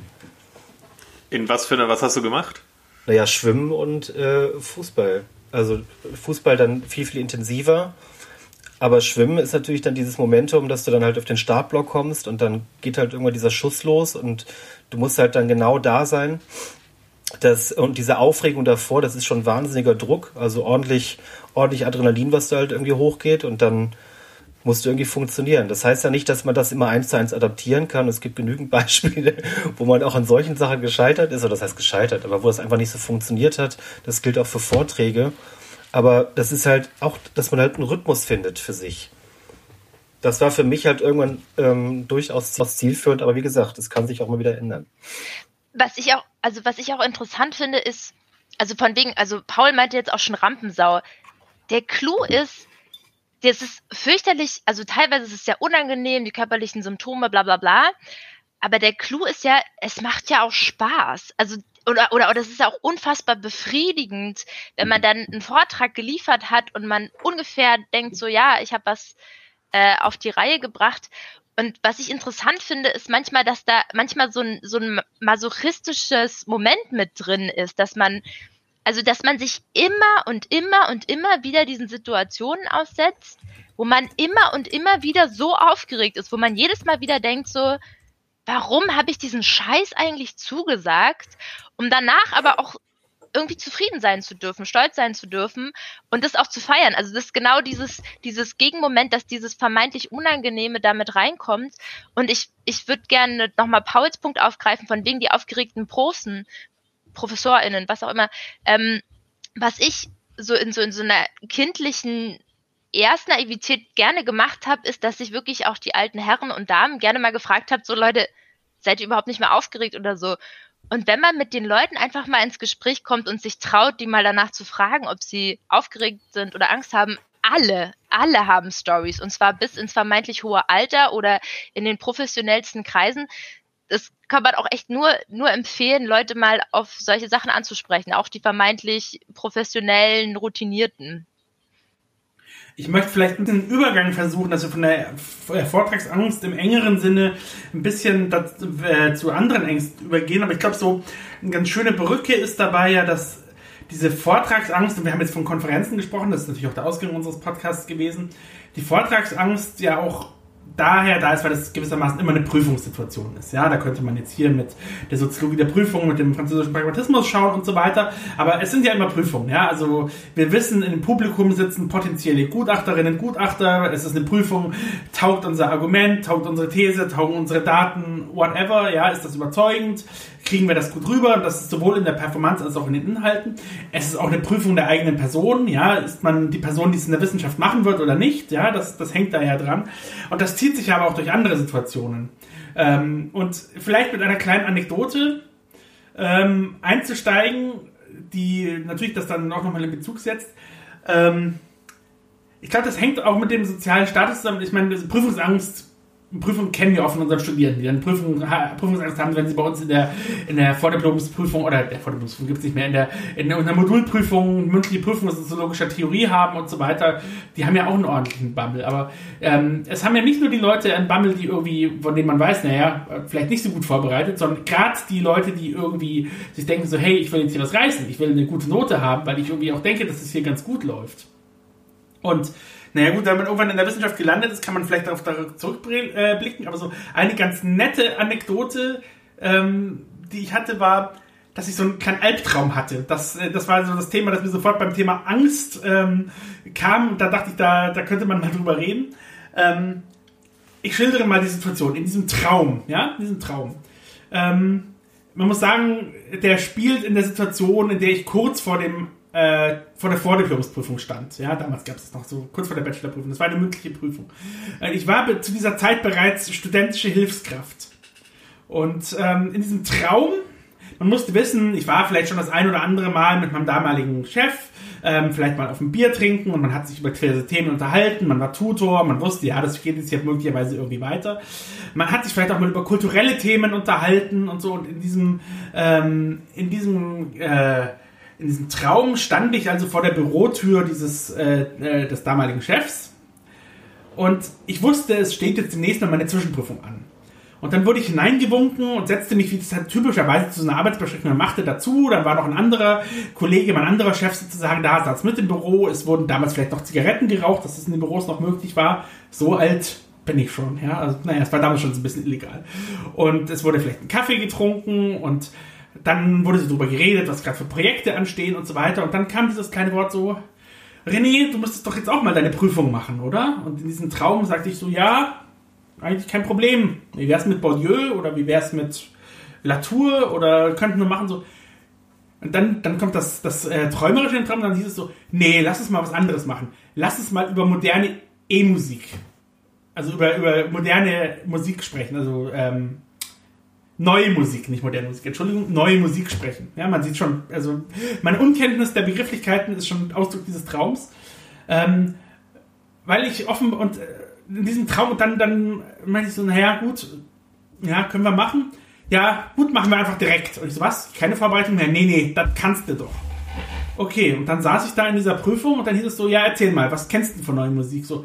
In was für eine, was hast du gemacht? Naja, Schwimmen und äh, Fußball. Also Fußball dann viel, viel intensiver. Aber Schwimmen ist natürlich dann dieses Momentum, dass du dann halt auf den Startblock kommst und dann geht halt irgendwann dieser Schuss los und du musst halt dann genau da sein. Das, und diese Aufregung davor, das ist schon wahnsinniger Druck. Also ordentlich, ordentlich Adrenalin, was da halt irgendwie hochgeht und dann musst du irgendwie funktionieren. Das heißt ja nicht, dass man das immer eins zu eins adaptieren kann. Es gibt genügend Beispiele, wo man auch an solchen Sachen gescheitert ist, oder das heißt gescheitert, aber wo das einfach nicht so funktioniert hat. Das gilt auch für Vorträge. Aber das ist halt auch, dass man halt einen Rhythmus findet für sich. Das war für mich halt irgendwann ähm, durchaus zielführend, aber wie gesagt, das kann sich auch mal wieder ändern. Was ich auch, also was ich auch interessant finde, ist, also von wegen, also Paul meinte jetzt auch schon Rampensau. Der Clou ist, das ist fürchterlich, also teilweise ist es ja unangenehm, die körperlichen Symptome, bla bla bla. Aber der Clou ist ja, es macht ja auch Spaß. Also, oder, oder, oder es ist ja auch unfassbar befriedigend, wenn man dann einen Vortrag geliefert hat und man ungefähr denkt, so ja, ich habe was äh, auf die Reihe gebracht. Und was ich interessant finde, ist manchmal, dass da manchmal so ein, so ein masochistisches Moment mit drin ist, dass man Also, dass man sich immer und immer und immer wieder diesen Situationen aussetzt, wo man immer und immer wieder so aufgeregt ist, wo man jedes Mal wieder denkt so, warum habe ich diesen Scheiß eigentlich zugesagt, um danach aber auch irgendwie zufrieden sein zu dürfen, stolz sein zu dürfen und das auch zu feiern. Also das ist genau dieses, dieses Gegenmoment, dass dieses vermeintlich Unangenehme damit reinkommt. Und ich, ich würde gerne nochmal Pauls Punkt aufgreifen, von wegen die aufgeregten Prosen, ProfessorInnen, was auch immer, ähm, was ich so in so in so einer kindlichen Erstnaivität gerne gemacht habe, ist, dass ich wirklich auch die alten Herren und Damen gerne mal gefragt habe, so Leute, seid ihr überhaupt nicht mehr aufgeregt oder so? Und wenn man mit den Leuten einfach mal ins Gespräch kommt und sich traut, die mal danach zu fragen, ob sie aufgeregt sind oder Angst haben, alle, alle haben Storys und zwar bis ins vermeintlich hohe Alter oder in den professionellsten Kreisen. Das kann man auch echt nur, nur empfehlen, Leute mal auf solche Sachen anzusprechen, auch die vermeintlich professionellen, routinierten. Ich möchte vielleicht mit einem Übergang versuchen, dass wir von der Vortragsangst im engeren Sinne ein bisschen dazu, äh, zu anderen Ängsten übergehen. Aber ich glaube, so eine ganz schöne Brücke ist dabei ja, dass diese Vortragsangst, und wir haben jetzt von Konferenzen gesprochen, das ist natürlich auch der Ausgang unseres Podcasts gewesen, die Vortragsangst ja auch daher da ist, weil das gewissermaßen immer eine Prüfungssituation ist. Ja, da könnte man jetzt hier mit der Soziologie der Prüfung, mit dem französischen Pragmatismus schauen und so weiter. Aber es sind ja immer Prüfungen. Ja, also wir wissen, in dem Publikum sitzen potenzielle Gutachterinnen, Gutachter. Es ist eine Prüfung. Taugt unser Argument, taugt unsere These, taugen unsere Daten, whatever. Ja, ist das überzeugend? Kriegen wir das gut rüber? Und das ist sowohl in der Performance als auch in den Inhalten. Es ist auch eine Prüfung der eigenen Person. Ja, ist man die Person, die es in der Wissenschaft machen wird oder nicht? Ja, das, das hängt da ja dran. Und das zieht sich aber auch durch andere Situationen. Ähm, und vielleicht mit einer kleinen Anekdote ähm, einzusteigen, die natürlich das dann auch nochmal in Bezug setzt. Ähm, ich glaube, das hängt auch mit dem sozialen Status zusammen. Ich meine, Prüfungsangst Prüfungen kennen wir auch von unseren Studierenden, die dann Prüfungen, Prüfungsangst haben, wenn sie bei uns in der, in der Vordiplomsprüfung oder der Vordiplomsprüfung gibt es nicht mehr, in der, in der Modulprüfung, mündliche Prüfung aus soziologischer Theorie haben und so weiter, die haben ja auch einen ordentlichen Bammel. Aber ähm, es haben ja nicht nur die Leute einen Bammel, die irgendwie, von denen man weiß, naja, vielleicht nicht so gut vorbereitet, sondern gerade die Leute, die irgendwie sich denken so, hey, ich will jetzt hier was reißen, ich will eine gute Note haben, weil ich irgendwie auch denke, dass es hier ganz gut läuft. Und naja gut, wenn man irgendwann in der Wissenschaft gelandet ist, kann man vielleicht darauf zurückblicken, aber so eine ganz nette Anekdote, ähm, die ich hatte, war, dass ich so einen kleinen Albtraum hatte. Das, das war so das Thema, das mir sofort beim Thema Angst ähm, kam. Da dachte ich, da, da könnte man mal drüber reden. Ähm, ich schildere mal die Situation in diesem Traum, ja, in diesem Traum. Ähm, man muss sagen, der spielt in der Situation, in der ich kurz vor dem Äh, vor der Vordiplomsprüfung stand. Ja, damals gab es noch so, kurz vor der Bachelorprüfung. Das war eine mündliche Prüfung. Äh, ich war be- zu dieser Zeit bereits studentische Hilfskraft. Und ähm, in diesem Traum, man musste wissen, ich war vielleicht schon das ein oder andere Mal mit meinem damaligen Chef, ähm, vielleicht mal auf ein Bier trinken und man hat sich über diverse Themen unterhalten, man war Tutor, man wusste, ja, das geht jetzt hier möglicherweise irgendwie weiter. Man hat sich vielleicht auch mal über kulturelle Themen unterhalten und so, und in diesem, ähm, in diesem, äh, In diesem Traum stand ich also vor der Bürotür dieses äh, äh, des damaligen Chefs und ich wusste, es steht jetzt demnächst noch meine Zwischenprüfung an. Und dann wurde ich hineingewunken und setzte mich, wie das halt typischerweise zu so einer Arbeitsbesprechung machte, dazu. Dann war noch ein anderer Kollege, mein anderer Chef sozusagen da, saß mit im Büro. Es wurden damals vielleicht noch Zigaretten geraucht, dass es in den Büros noch möglich war. So alt bin ich schon, ja. Also, naja, es war damals schon so ein bisschen illegal. Und es wurde vielleicht ein Kaffee getrunken und dann wurde so darüber geredet, was gerade für Projekte anstehen und so weiter. Und dann kam dieses kleine Wort so, René, du müsstest doch jetzt auch mal deine Prüfung machen, oder? Und in diesem Traum sagte ich so, ja, eigentlich kein Problem. Wie wär's mit Bourdieu oder wie wär's mit Latour oder könnten wir machen so. Und dann, dann kommt das, das äh, Träumerische in den Traum und dann hieß es so, nee, lass uns mal was anderes machen. Lass uns mal über moderne E-Musik, also über, über moderne Musik sprechen, also ähm, neue Musik, nicht moderne Musik, Entschuldigung, neue Musik sprechen. Ja, man sieht schon, also meine Unkenntnis der Begrifflichkeiten ist schon Ausdruck dieses Traums. Ähm, weil ich offen und äh, in diesem Traum und dann, dann meinte ich so, naja, gut, ja, können wir machen. Ja, gut, machen wir einfach direkt. Und ich so, was? Keine Vorbereitung mehr? Nee, nee, das kannst du doch. Okay, und dann saß ich da in dieser Prüfung und dann hieß es so, ja, erzähl mal, was kennst du von neuer Musik? So,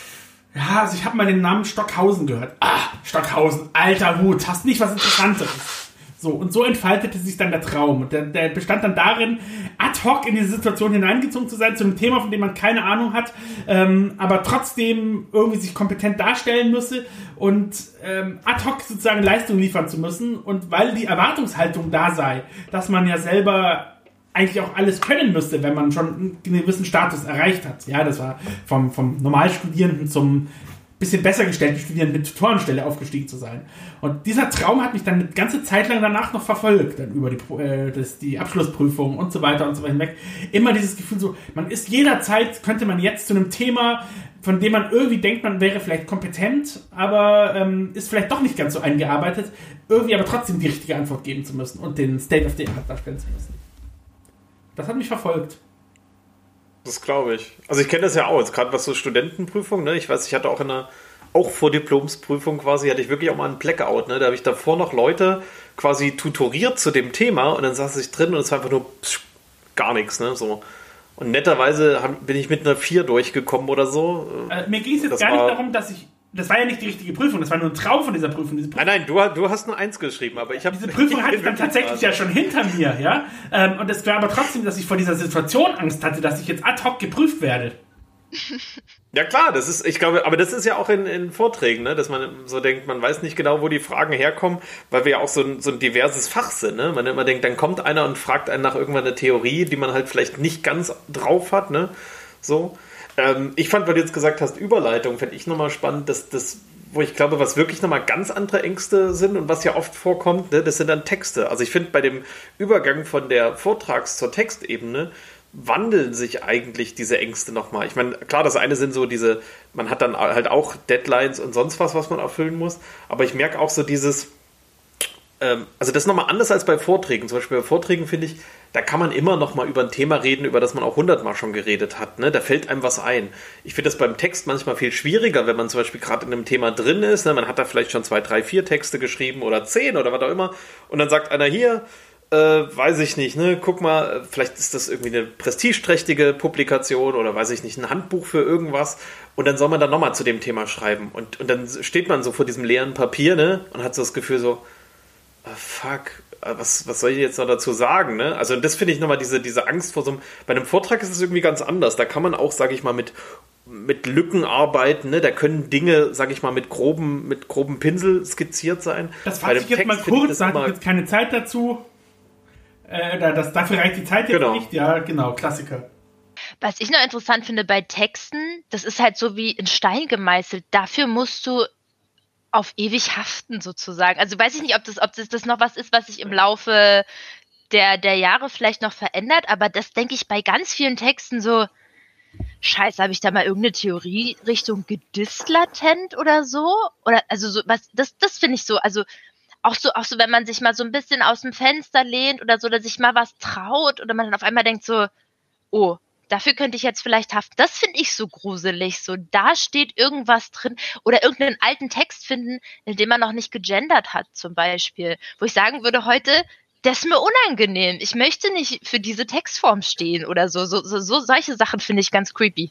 ja, also ich habe mal den Namen Stockhausen gehört. Ah, Stockhausen, alter Hut, hast nicht was Interessantes. So, und so entfaltete sich dann der Traum. Und der, der bestand dann darin, ad hoc in diese Situation hineingezogen zu sein, zu einem Thema, von dem man keine Ahnung hat, ähm, aber trotzdem irgendwie sich kompetent darstellen müsse und ähm, ad hoc sozusagen Leistung liefern zu müssen. Und weil die Erwartungshaltung da sei, dass man ja selber eigentlich auch alles können müsste, wenn man schon einen gewissen Status erreicht hat. Ja, das war vom, vom Normalstudierenden zum bisschen besser gestellten Studierenden mit Tutorenstelle aufgestiegen zu sein. Und dieser Traum hat mich dann eine ganze Zeit lang danach noch verfolgt, dann über die, äh, das, die Abschlussprüfung und so weiter und so weiter hinweg. Immer dieses Gefühl so, man ist jederzeit, könnte man jetzt zu einem Thema, von dem man irgendwie denkt, man wäre vielleicht kompetent, aber ähm, ist vielleicht doch nicht ganz so eingearbeitet, irgendwie aber trotzdem die richtige Antwort geben zu müssen und den State of the Art darstellen zu müssen. Das hat mich verfolgt. Das glaube ich. Also ich kenne das ja auch, jetzt gerade was so Studentenprüfung, ne? Ich weiß, ich hatte auch in einer, auch vor Diplomsprüfung quasi, hatte ich wirklich auch mal einen Blackout, ne? Da habe ich davor noch Leute quasi tutoriert zu dem Thema und dann saß ich drin und es war einfach nur psch, gar nichts, ne? So. Und netterweise hab, bin ich mit einer vier durchgekommen oder so. Äh, mir ging es jetzt das gar war, nicht darum, dass ich, das war ja nicht die richtige Prüfung, das war nur ein Traum von dieser Prüfung. Diese Prüfung nein, nein, du, du hast nur eins geschrieben, aber ich habe... Diese Prüfung hatte ich dann tatsächlich ja schon hinter mir, ja. Ähm, und es war aber trotzdem, dass ich vor dieser Situation Angst hatte, dass ich jetzt ad hoc geprüft werde. Ja klar, das ist, ich glaube, aber das ist ja auch in, in Vorträgen, ne, dass man so denkt, man weiß nicht genau, wo die Fragen herkommen, weil wir ja auch so ein, so ein diverses Fach sind, ne? Man immer denkt, dann kommt einer und fragt einen nach irgendeiner Theorie, die man halt vielleicht nicht ganz drauf hat, ne? So. Ähm, ich fand, weil du jetzt gesagt hast, Überleitung, fände ich nochmal spannend, dass das, wo ich glaube, was wirklich nochmal ganz andere Ängste sind und was ja oft vorkommt, ne, das sind dann Texte. Also ich finde, bei dem Übergang von der Vortrags- zur Textebene wandeln sich eigentlich diese Ängste nochmal. Ich meine, klar, das eine sind so diese, man hat dann halt auch Deadlines und sonst was, was man erfüllen muss, aber ich merke auch so dieses, ähm, also das ist nochmal anders als bei Vorträgen. Zum Beispiel bei Vorträgen finde ich, da kann man immer noch mal über ein Thema reden, über das man auch hundertmal schon geredet hat. Ne? Da fällt einem was ein. Ich finde das beim Text manchmal viel schwieriger, wenn man zum Beispiel gerade in einem Thema drin ist. Ne? Man hat da vielleicht schon zwei, drei, vier Texte geschrieben oder zehn oder was auch immer. Und dann sagt einer hier, äh, weiß ich nicht, ne? Guck mal, vielleicht ist das irgendwie eine prestigeträchtige Publikation oder weiß ich nicht, ein Handbuch für irgendwas. Und dann soll man dann nochmal zu dem Thema schreiben. Und, und dann steht man so vor diesem leeren Papier, ne? Und hat so das Gefühl so, oh, fuck, was, was soll ich jetzt noch dazu sagen, ne? Also das finde ich nochmal diese, diese Angst vor so einem, bei einem Vortrag ist es irgendwie ganz anders. Da kann man auch, sage ich mal, mit, mit Lücken arbeiten, ne? Da können Dinge, sage ich mal, mit groben, mit groben Pinsel skizziert sein. Das fasse ich jetzt Text mal kurz, da habe ich jetzt keine Zeit dazu. Äh, das, dafür reicht die Zeit jetzt genau. nicht. Ja, genau, Klassiker. Was ich noch interessant finde bei Texten, das ist halt so wie in Stein gemeißelt. Dafür musst du auf ewig haften sozusagen. Also weiß ich nicht, ob das, ob das, das noch was ist, was sich im Laufe der, der Jahre vielleicht noch verändert, aber das denke ich bei ganz vielen Texten so, scheiße, habe ich da mal irgendeine Theorie Richtung gedisst latent oder so? Oder also so, was, das, das finde ich so, also auch so, auch so, wenn man sich mal so ein bisschen aus dem Fenster lehnt oder so, oder sich mal was traut oder man dann auf einmal denkt so, oh, dafür könnte ich jetzt vielleicht haften. Das finde ich so gruselig. So, da steht irgendwas drin. Oder irgendeinen alten Text finden, in dem man noch nicht gegendert hat, zum Beispiel. Wo ich sagen würde heute, das ist mir unangenehm. Ich möchte nicht für diese Textform stehen oder so. So, so, so solche Sachen finde ich ganz creepy.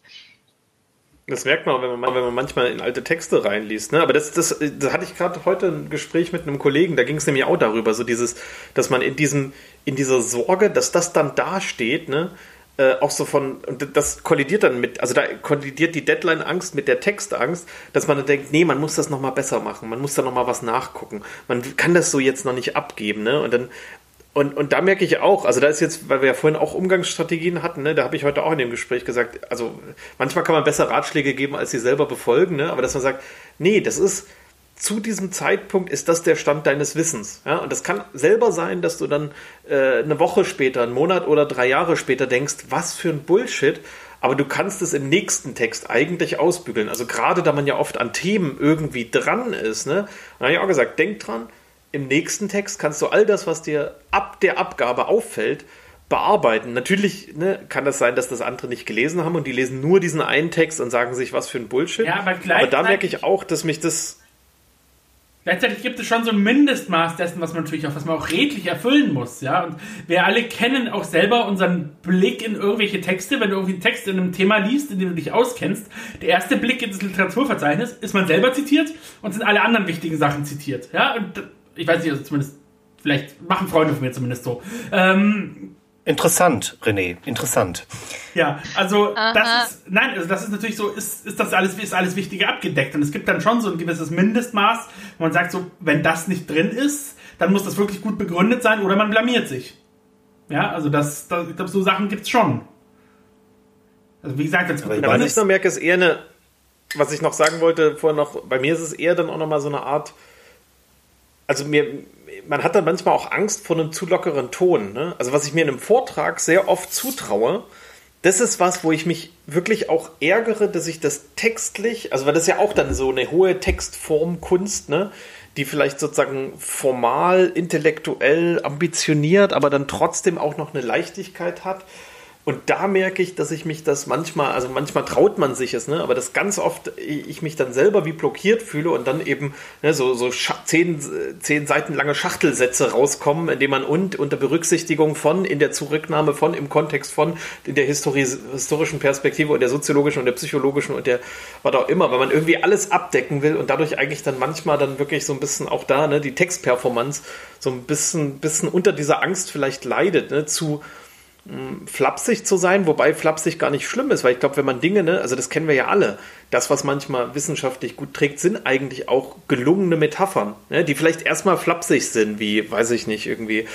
Das merkt man auch, wenn man, wenn man manchmal in alte Texte reinliest. Ne? Aber das, das, das hatte ich gerade heute ein Gespräch mit einem Kollegen, da ging es nämlich auch darüber, so dieses, dass man in diesem, in dieser Sorge, dass das dann dasteht, ne, Äh, auch so von, und das kollidiert dann mit, also da kollidiert die Deadline-Angst mit der Textangst, dass man dann denkt, nee, man muss das nochmal besser machen, man muss da nochmal was nachgucken, man kann das so jetzt noch nicht abgeben, ne, und dann, und, und da merke ich auch, also da ist jetzt, weil wir ja vorhin auch Umgangsstrategien hatten, ne, da habe ich heute auch in dem Gespräch gesagt, also manchmal kann man besser Ratschläge geben, als sie selber befolgen, ne, aber dass man sagt, nee, das ist, zu diesem Zeitpunkt ist das der Stand deines Wissens. Ja? Und das kann selber sein, dass du dann äh, eine Woche später, einen Monat oder drei Jahre später denkst, was für ein Bullshit, aber du kannst es im nächsten Text eigentlich ausbügeln. Also gerade da man ja oft an Themen irgendwie dran ist, ne? Dann habe ich auch gesagt, denk dran, im nächsten Text kannst du all das, was dir ab der Abgabe auffällt, bearbeiten. Natürlich, ne, kann das sein, dass das andere nicht gelesen haben und die lesen nur diesen einen Text und sagen sich, was für ein Bullshit. Ja, aber, aber da merke ich auch, dass mich das Gleichzeitig gibt es schon so ein Mindestmaß dessen, was man natürlich auch, was man auch redlich erfüllen muss, ja. Und wir alle kennen auch selber unseren Blick in irgendwelche Texte. Wenn du irgendwie einen Text in einem Thema liest, in dem du dich auskennst, der erste Blick in das Literaturverzeichnis, ist man selber zitiert und sind alle anderen wichtigen Sachen zitiert, ja. Und ich weiß nicht, also zumindest, vielleicht machen Freunde von mir zumindest so. Ähm, Interessant, René, interessant. Ja, also Aha. das ist, nein, also das ist natürlich so, ist, ist das alles, ist alles Wichtige abgedeckt und es gibt dann schon so ein gewisses Mindestmaß, wo man sagt so, wenn das nicht drin ist, dann muss das wirklich gut begründet sein oder man blamiert sich. Ja, also das, das ich glaube, so Sachen gibt's schon. Also wie gesagt, jetzt gut. Was ich noch merke, ist eher eine, was ich noch sagen wollte vorher noch, bei mir ist es eher dann auch nochmal so eine Art, also mir, man hat dann manchmal auch Angst vor einem zu lockeren Ton. Ne? Also was ich mir in einem Vortrag sehr oft zutraue, das ist was, wo ich mich wirklich auch ärgere, dass ich das textlich, also weil das ja auch dann so eine hohe Textformkunst, ne, die vielleicht sozusagen formal, intellektuell, ambitioniert, aber dann trotzdem auch noch eine Leichtigkeit hat. Und da merke ich, dass ich mich das manchmal, also manchmal traut man sich es, ne, aber das ganz oft ich mich dann selber wie blockiert fühle und dann eben ne, so, so zehn, zehn Seiten lange Schachtelsätze rauskommen, indem man und unter Berücksichtigung von, in der Zurücknahme von, im Kontext von, in der Historis, historischen Perspektive und der soziologischen und der psychologischen und der, was auch immer, weil man irgendwie alles abdecken will und dadurch eigentlich dann manchmal dann wirklich so ein bisschen auch da, ne, die Textperformance so ein bisschen, bisschen unter dieser Angst vielleicht leidet, ne, zu flapsig zu sein, wobei flapsig gar nicht schlimm ist, weil ich glaube, wenn man Dinge, ne, also das kennen wir ja alle, das, was manchmal wissenschaftlich gut trägt, sind eigentlich auch gelungene Metaphern, ne, die vielleicht erstmal flapsig sind, wie, weiß ich nicht, irgendwie,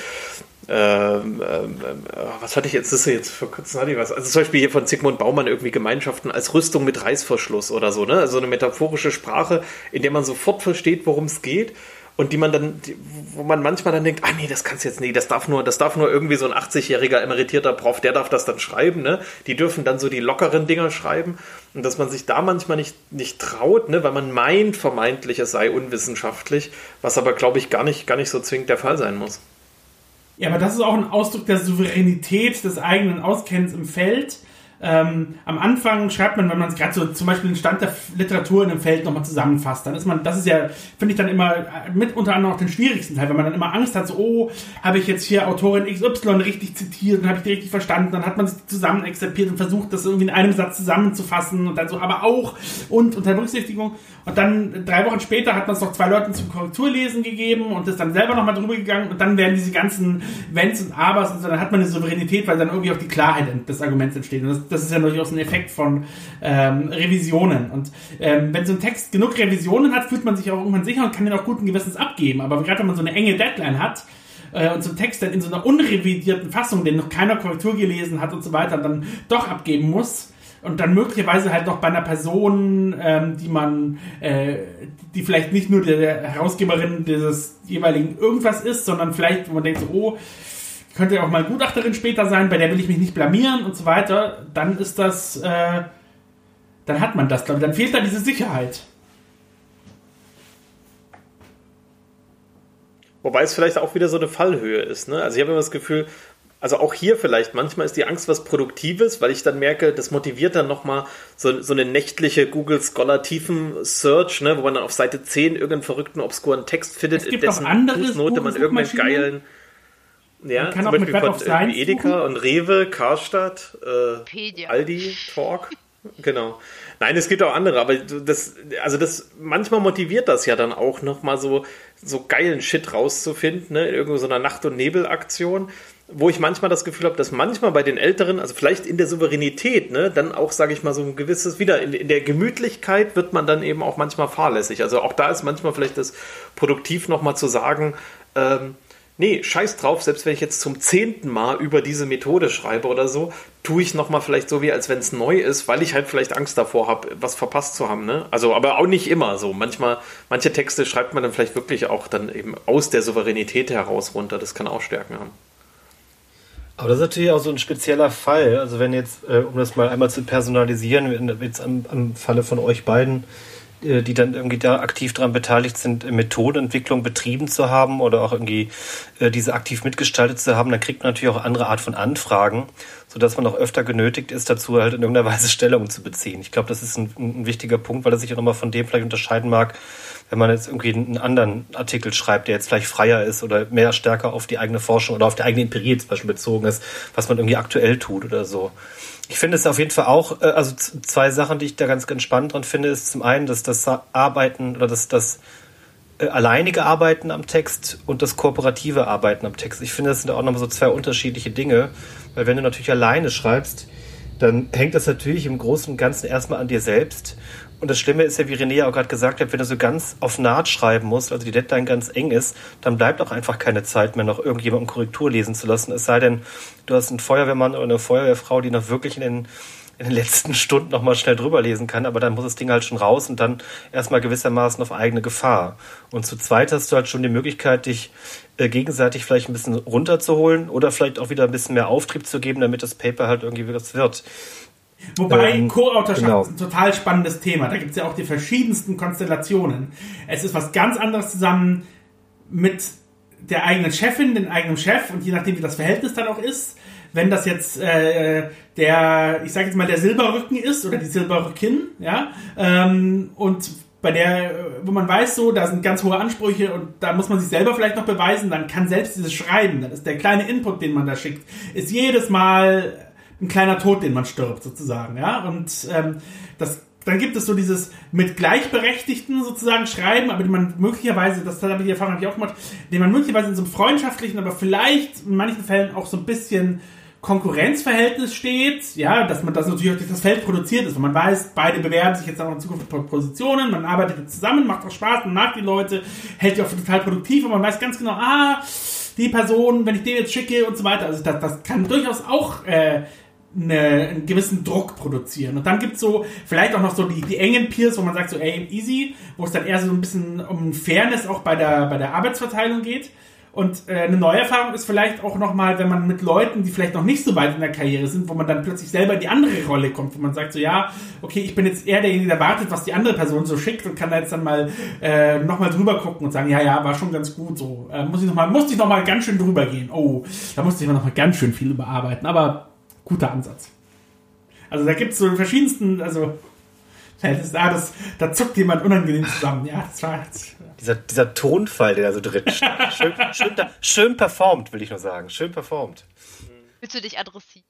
ähm, ähm, was hatte ich jetzt, das ist jetzt vor kurzem hatte ich was, also zum Beispiel hier von Zygmunt Baumann irgendwie Gemeinschaften als Rüstung mit Reißverschluss oder so, ne, also eine metaphorische Sprache, in der man sofort versteht, worum es geht. und die man dann, die, wo man manchmal dann denkt, ah nee, das kannst jetzt, nee, das darf nur, das darf nur irgendwie so ein achtzigjähriger emeritierter Prof, der darf das dann schreiben, ne? Die dürfen dann so die lockeren Dinger schreiben und dass man sich da manchmal nicht, nicht traut, ne? Weil man meint vermeintlich, es sei unwissenschaftlich, was aber, glaube ich, gar nicht, gar nicht so zwingend der Fall sein muss. Ja, aber das ist auch ein Ausdruck der Souveränität des eigenen Auskennens im Feld. Ähm, am Anfang schreibt man, wenn man es gerade so zum Beispiel den Stand der Literatur in einem Feld nochmal zusammenfasst, dann ist man, das ist ja, finde ich dann immer mit unter anderem auch den schwierigsten Teil, wenn man dann immer Angst hat, so, oh, habe ich jetzt hier Autorin X Y richtig zitiert und habe ich die richtig verstanden, dann hat man sich zusammen exerpiert und versucht, das irgendwie in einem Satz zusammenzufassen und dann so, aber auch und unter Berücksichtigung und dann drei Wochen später hat man es noch zwei Leuten zum Korrekturlesen gegeben und ist dann selber nochmal drüber gegangen und dann werden diese ganzen Wenns und Abers und so, dann hat man eine Souveränität, weil dann irgendwie auch die Klarheit des Arguments entsteht und das, das ist ja durchaus ein Effekt von ähm, Revisionen. Und ähm, wenn so ein Text genug Revisionen hat, fühlt man sich auch irgendwann sicher und kann den auch guten Gewissens abgeben. Aber gerade wenn man so eine enge Deadline hat äh, und so ein Text dann in so einer unrevidierten Fassung, den noch keiner Korrektur gelesen hat und so weiter, dann doch abgeben muss und dann möglicherweise halt noch bei einer Person, ähm, die man, äh, die vielleicht nicht nur der Herausgeberin dieses jeweiligen irgendwas ist, sondern vielleicht, wo man denkt so, oh, könnte ja auch mal Gutachterin später sein, bei der will ich mich nicht blamieren und so weiter, dann ist das, äh, dann hat man das, glaube ich, dann fehlt da diese Sicherheit. Wobei es vielleicht auch wieder so eine Fallhöhe ist, ne? Also ich habe immer das Gefühl, also auch hier vielleicht, manchmal ist die Angst was Produktives, weil ich dann merke, das motiviert dann nochmal so, so eine nächtliche Google Scholar Tiefen-Search, ne, wo man dann auf Seite zehn irgendeinen verrückten, obskuren Text findet, in dessen Fußnote man irgendeinen geilen... Ja, kann zum auch Beispiel mit von äh, Edeka suchen. Und Rewe, Karstadt, äh, Aldi, Talk. Genau. Nein, es gibt auch andere, aber das, also das, manchmal motiviert das ja dann auch nochmal so, so geilen Shit rauszufinden, ne, in irgendeiner so einer Nacht- und Nebel-Aktion, wo ich manchmal das Gefühl habe, dass manchmal bei den Älteren, also vielleicht in der Souveränität, ne, dann auch, sage ich mal, so ein gewisses, wieder in, in der Gemütlichkeit wird man dann eben auch manchmal fahrlässig. Also auch da ist manchmal vielleicht das produktiv nochmal zu sagen, ähm, nee, scheiß drauf, selbst wenn ich jetzt zum zehnten Mal über diese Methode schreibe oder so, tue ich nochmal vielleicht so, wie als wenn es neu ist, weil ich halt vielleicht Angst davor habe, was verpasst zu haben, ne? Also, aber auch nicht immer so. Manchmal, manche Texte schreibt man dann vielleicht wirklich auch dann eben aus der Souveränität heraus runter. Das kann auch Stärken haben. Aber das ist natürlich auch so ein spezieller Fall. Also wenn jetzt, äh, um das mal einmal zu personalisieren, jetzt am, am Falle von euch beiden, die dann irgendwie da aktiv daran beteiligt sind, Methodenentwicklung betrieben zu haben oder auch irgendwie äh, diese aktiv mitgestaltet zu haben, dann kriegt man natürlich auch andere Art von Anfragen, sodass man auch öfter genötigt ist, dazu halt in irgendeiner Weise Stellung zu beziehen. Ich glaube, das ist ein, ein wichtiger Punkt, weil er sich auch nochmal von dem vielleicht unterscheiden mag, wenn man jetzt irgendwie einen anderen Artikel schreibt, der jetzt vielleicht freier ist oder mehr stärker auf die eigene Forschung oder auf die eigene Empirie zum Beispiel bezogen ist, was man irgendwie aktuell tut oder so. Ich finde es auf jeden Fall auch, also zwei Sachen, die ich da ganz, ganz spannend dran finde, ist zum einen, dass das Arbeiten oder das, das äh, alleinige Arbeiten am Text und das kooperative Arbeiten am Text. Ich finde, das sind auch nochmal so zwei unterschiedliche Dinge, weil wenn du natürlich alleine schreibst, dann hängt das natürlich im Großen und Ganzen erstmal an dir selbst. Und das Schlimme ist ja, wie René auch gerade gesagt hat, wenn du so ganz auf Naht schreiben musst, also die Deadline ganz eng ist, dann bleibt auch einfach keine Zeit mehr, noch irgendjemandem Korrektur lesen zu lassen. Es sei denn, du hast einen Feuerwehrmann oder eine Feuerwehrfrau, die noch wirklich in den, in den letzten Stunden noch mal schnell drüber lesen kann, aber dann muss das Ding halt schon raus und dann erstmal gewissermaßen auf eigene Gefahr. Und zu zweit hast du halt schon die Möglichkeit, dich äh, gegenseitig vielleicht ein bisschen runterzuholen oder vielleicht auch wieder ein bisschen mehr Auftrieb zu geben, damit das Paper halt irgendwie was wird. Wobei ähm, Co-Autorschaft genau. ist ein total spannendes Thema. Da gibt es ja auch die verschiedensten Konstellationen. Es ist was ganz anderes zusammen mit der eigenen Chefin, dem eigenen Chef und je nachdem, wie das Verhältnis dann auch ist. Wenn das jetzt äh, der, ich sage jetzt mal, der Silberrücken ist oder die Silberrückin, ja, ähm, und bei der, wo man weiß so, da sind ganz hohe Ansprüche und da muss man sich selber vielleicht noch beweisen, dann kann selbst dieses Schreiben, dann ist der kleine Input, den man da schickt, ist jedes Mal ein kleiner Tod, den man stirbt, sozusagen, ja, und ähm, das, dann gibt es so dieses mit Gleichberechtigten sozusagen Schreiben, aber die man möglicherweise, das habe ich die Erfahrung habe ich auch gemacht, den man möglicherweise in so einem freundschaftlichen, aber vielleicht in manchen Fällen auch so ein bisschen Konkurrenzverhältnis steht, ja, dass man das natürlich auch durch das Feld produziert ist, weil man weiß, beide bewerben sich jetzt auch in Zukunft Positionen, man arbeitet jetzt zusammen, macht auch Spaß, man mag die Leute, hält die auch für total produktiv und man weiß ganz genau, ah, die Person, wenn ich den jetzt schicke und so weiter, also das, das kann durchaus auch äh, eine, einen gewissen Druck produzieren. Und dann gibt's so, vielleicht auch noch so die, die engen Peers, wo man sagt so, ey, easy, wo es dann eher so ein bisschen um Fairness auch bei der, bei der Arbeitsverteilung geht. Und äh, eine neue Erfahrung ist vielleicht auch nochmal, wenn man mit Leuten, die vielleicht noch nicht so weit in der Karriere sind, wo man dann plötzlich selber in die andere Rolle kommt, wo man sagt so, ja, okay, ich bin jetzt eher derjenige, der wartet, was die andere Person so schickt und kann da jetzt dann mal äh, nochmal drüber gucken und sagen, ja, ja, war schon ganz gut so. Äh, muss ich nochmal, musste ich nochmal ganz schön drüber gehen. Oh, da musste ich nochmal ganz schön viel überarbeiten, aber guter Ansatz. Also da gibt's so in verschiedensten, also das, ah, das, da zuckt jemand unangenehm zusammen. Ja, das war jetzt... Dieser, dieser Tonfall, der da so drin steht. Schön, schön, schön performt, will ich nur sagen. Schön performt. Willst du dich adressieren?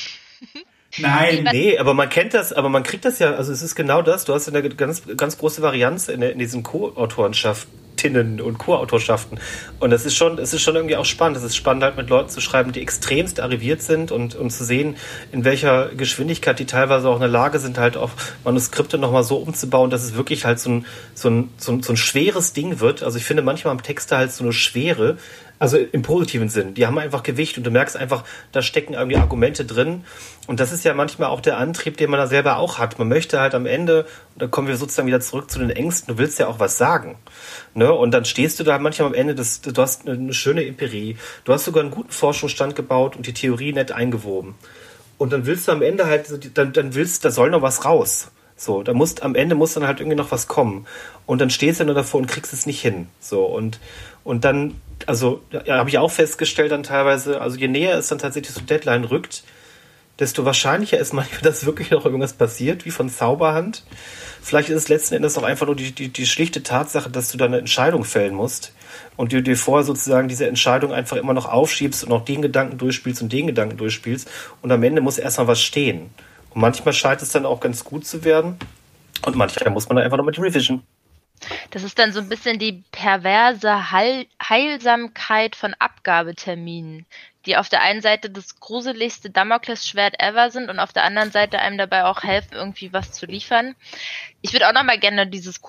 Nein. Nee, aber man kennt das, aber man kriegt das ja, also es ist genau das, du hast eine ganz, ganz große Varianz in, in diesen Co-Autorenschaftinnen und Co-Autorschaften. Und das ist schon, es ist schon irgendwie auch spannend. Es ist spannend, halt mit Leuten zu schreiben, die extremst arriviert sind und, und zu sehen, in welcher Geschwindigkeit die teilweise auch in der Lage sind, halt auch Manuskripte nochmal so umzubauen, dass es wirklich halt so ein, so ein, so ein, so ein schweres Ding wird. Also ich finde manchmal am Texte halt so eine Schwere, also im positiven Sinn. Die haben einfach Gewicht und du merkst einfach, da stecken irgendwie Argumente drin. Und das ist ja manchmal auch der Antrieb, den man da selber auch hat. Man möchte halt am Ende, und da kommen wir sozusagen wieder zurück zu den Ängsten, du willst ja auch was sagen. Ne? Und dann stehst du da manchmal am Ende, das, du hast eine schöne Empirie, du hast sogar einen guten Forschungsstand gebaut und die Theorie nett eingewoben. Und dann willst du am Ende halt, dann, dann willst, da soll noch was raus. So, da muss, am Ende muss dann halt irgendwie noch was kommen. Und dann stehst du nur davor und kriegst es nicht hin. So, und, und dann, also, ja, habe ich auch festgestellt dann teilweise, also je näher es dann tatsächlich so Deadline rückt, desto wahrscheinlicher ist manchmal, dass wirklich noch irgendwas passiert, wie von Zauberhand. Vielleicht ist es letzten Endes auch einfach nur die, die, die schlichte Tatsache, dass du da eine Entscheidung fällen musst und du dir vorher sozusagen diese Entscheidung einfach immer noch aufschiebst und auch den Gedanken durchspielst und den Gedanken durchspielst und am Ende muss erstmal was stehen. Und manchmal scheint es dann auch ganz gut zu werden und manchmal muss man dann einfach noch mit die Revision. Das ist dann so ein bisschen die perverse Heil- Heilsamkeit von Abgabeterminen, die auf der einen Seite das gruseligste Damoklesschwert ever sind und auf der anderen Seite einem dabei auch helfen, irgendwie was zu liefern. Ich würde auch nochmal gerne dieses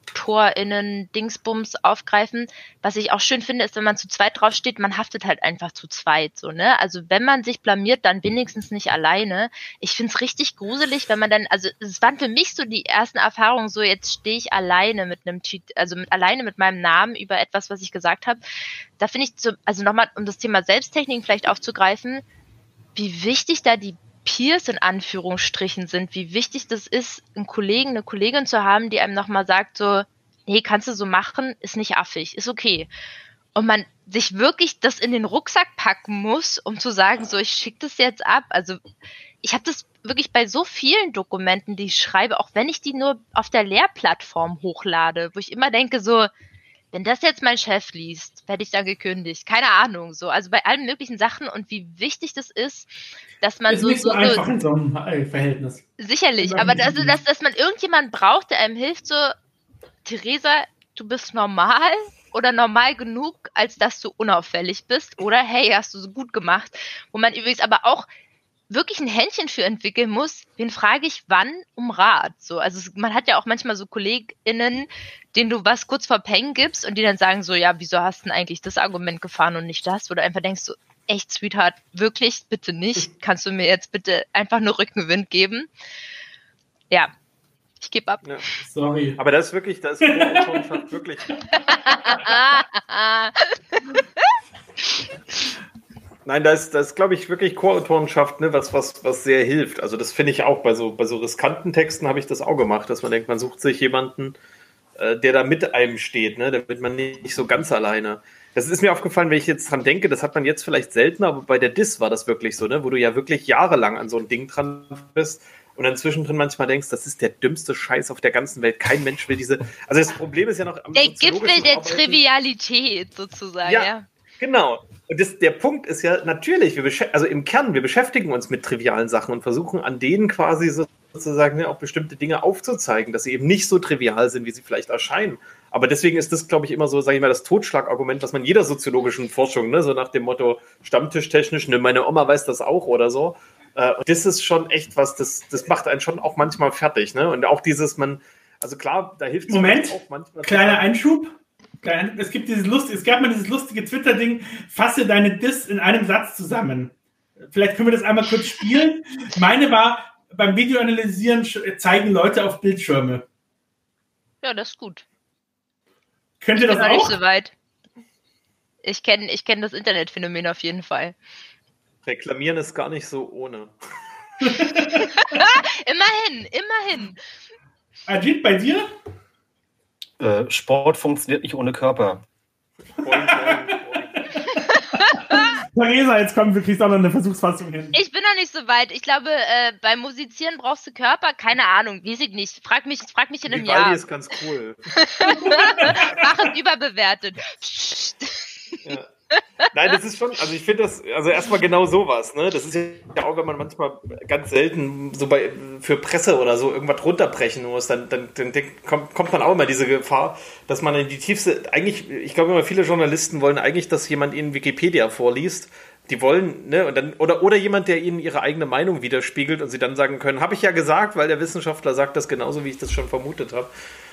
Co-AutorInnen-Dingsbums aufgreifen. Was ich auch schön finde, ist, wenn man zu zweit draufsteht, man haftet halt einfach zu zweit, so, ne? Also wenn man sich blamiert, dann wenigstens nicht alleine. Ich finde es richtig gruselig, wenn man dann, also es waren für mich so die ersten Erfahrungen, so jetzt stehe ich alleine mit einem Tweet, also mit, alleine mit meinem Namen über etwas, was ich gesagt habe. Da finde ich, so, also nochmal, um das Thema Selbsttechnik vielleicht aufzugreifen, wie wichtig da die Peers in Anführungsstrichen sind, wie wichtig das ist, einen Kollegen, eine Kollegin zu haben, die einem nochmal sagt so, nee, kannst du so machen, ist nicht affig, ist okay. Und man sich wirklich das in den Rucksack packen muss, um zu sagen, so, ich schicke das jetzt ab. Also ich habe das wirklich bei so vielen Dokumenten, die ich schreibe, auch wenn ich die nur auf der Lehrplattform hochlade, wo ich immer denke so, wenn das jetzt mein Chef liest, werde ich dann gekündigt. Keine Ahnung, so. Also bei allen möglichen Sachen und wie wichtig das ist, dass man ist so... nicht so, so einfach so, in so einem Verhältnis. Sicherlich, aber also, dass, dass man irgendjemanden braucht, der einem hilft, so, Theresa, du bist normal oder normal genug, als dass du unauffällig bist oder hey, hast du so gut gemacht. Wo man übrigens aber auch wirklich ein Händchen für entwickeln muss, wen frage ich wann um Rat. So, also man hat ja auch manchmal so KollegInnen, denen du was kurz vor Peng gibst und die dann sagen so, ja, wieso hast du denn eigentlich das Argument gefahren und nicht das? Wo du einfach denkst so, echt, Sweetheart, wirklich, bitte nicht. Kannst du mir jetzt bitte einfach nur Rückenwind geben? Ja, ich gebe ab. Ja. Sorry. Aber das ist wirklich, das ist Co-Autorenschaft wirklich... Nein, da ist, das ist, glaube ich, wirklich Co-Autorenschaft, ne, was, was, was sehr hilft. Also das finde ich auch, bei so, bei so riskanten Texten habe ich das auch gemacht, dass man denkt, man sucht sich jemanden, äh, der da mit einem steht, ne, damit man nicht so ganz alleine. Das ist mir aufgefallen, wenn ich jetzt dran denke, das hat man jetzt vielleicht seltener, aber bei der Diss war das wirklich so, ne, wo du ja wirklich jahrelang an so ein Ding dran bist und dann zwischendrin manchmal denkst, das ist der dümmste Scheiß auf der ganzen Welt. Kein Mensch will diese... Also das Problem ist ja noch... Am der Gipfel der Arbeiten. Trivialität sozusagen, ja. ja. Genau. Und das, der Punkt ist ja natürlich, wir besch- also im Kern, wir beschäftigen uns mit trivialen Sachen und versuchen an denen quasi so, sozusagen ne, auch bestimmte Dinge aufzuzeigen, dass sie eben nicht so trivial sind, wie sie vielleicht erscheinen. Aber deswegen ist das, glaube ich, immer so, sage ich mal, das Totschlagargument, was man jeder soziologischen Forschung, ne, so nach dem Motto stammtischtechnisch, ne, meine Oma weiß das auch oder so. Äh, und das ist schon echt was, das, das macht einen schon auch manchmal fertig. Ne? Und auch dieses, man, also klar, da hilft es Moment, auch manchmal. kleiner Einschub. Es gibt dieses lustige, es gab mal dieses lustige Twitter-Ding, fasse deine Diss in einem Satz zusammen. Vielleicht können wir das einmal kurz spielen. Meine war, beim Videoanalysieren zeigen Leute auf Bildschirme. Ja, das ist gut. Könnt ihr Ich das bin noch auch? nicht so weit. Ich kenne ich kenn das Internetphänomen auf jeden Fall. Reklamieren ist gar nicht so ohne. Immerhin, immerhin. Ajit, bei dir? Äh, Sport funktioniert nicht ohne Körper. Boing, boing, boing. Theresa, jetzt kommen wir, kriegst auch noch eine Versuchsfassung hin. Ich bin noch nicht so weit. Ich glaube, äh, beim Musizieren brauchst du Körper. Keine Ahnung, weiß ich nicht. Frag mich, frag mich in einem Vivaldi Jahr. ist ganz cool. Mach es überbewertet. Ja. Nein, das ist schon, also ich finde das, also erstmal genau sowas, ne? Das ist ja auch, wenn man manchmal ganz selten so bei für Presse oder so irgendwas runterbrechen muss, dann, dann, dann kommt, kommt man auch immer diese Gefahr, dass man in die tiefste, eigentlich, ich glaube immer viele Journalisten wollen eigentlich, dass jemand ihnen Wikipedia vorliest. Die wollen, ne, und dann, oder, oder jemand, der ihnen ihre eigene Meinung widerspiegelt und sie dann sagen können, habe ich ja gesagt, weil der Wissenschaftler sagt das genauso, wie ich das schon vermutet habe.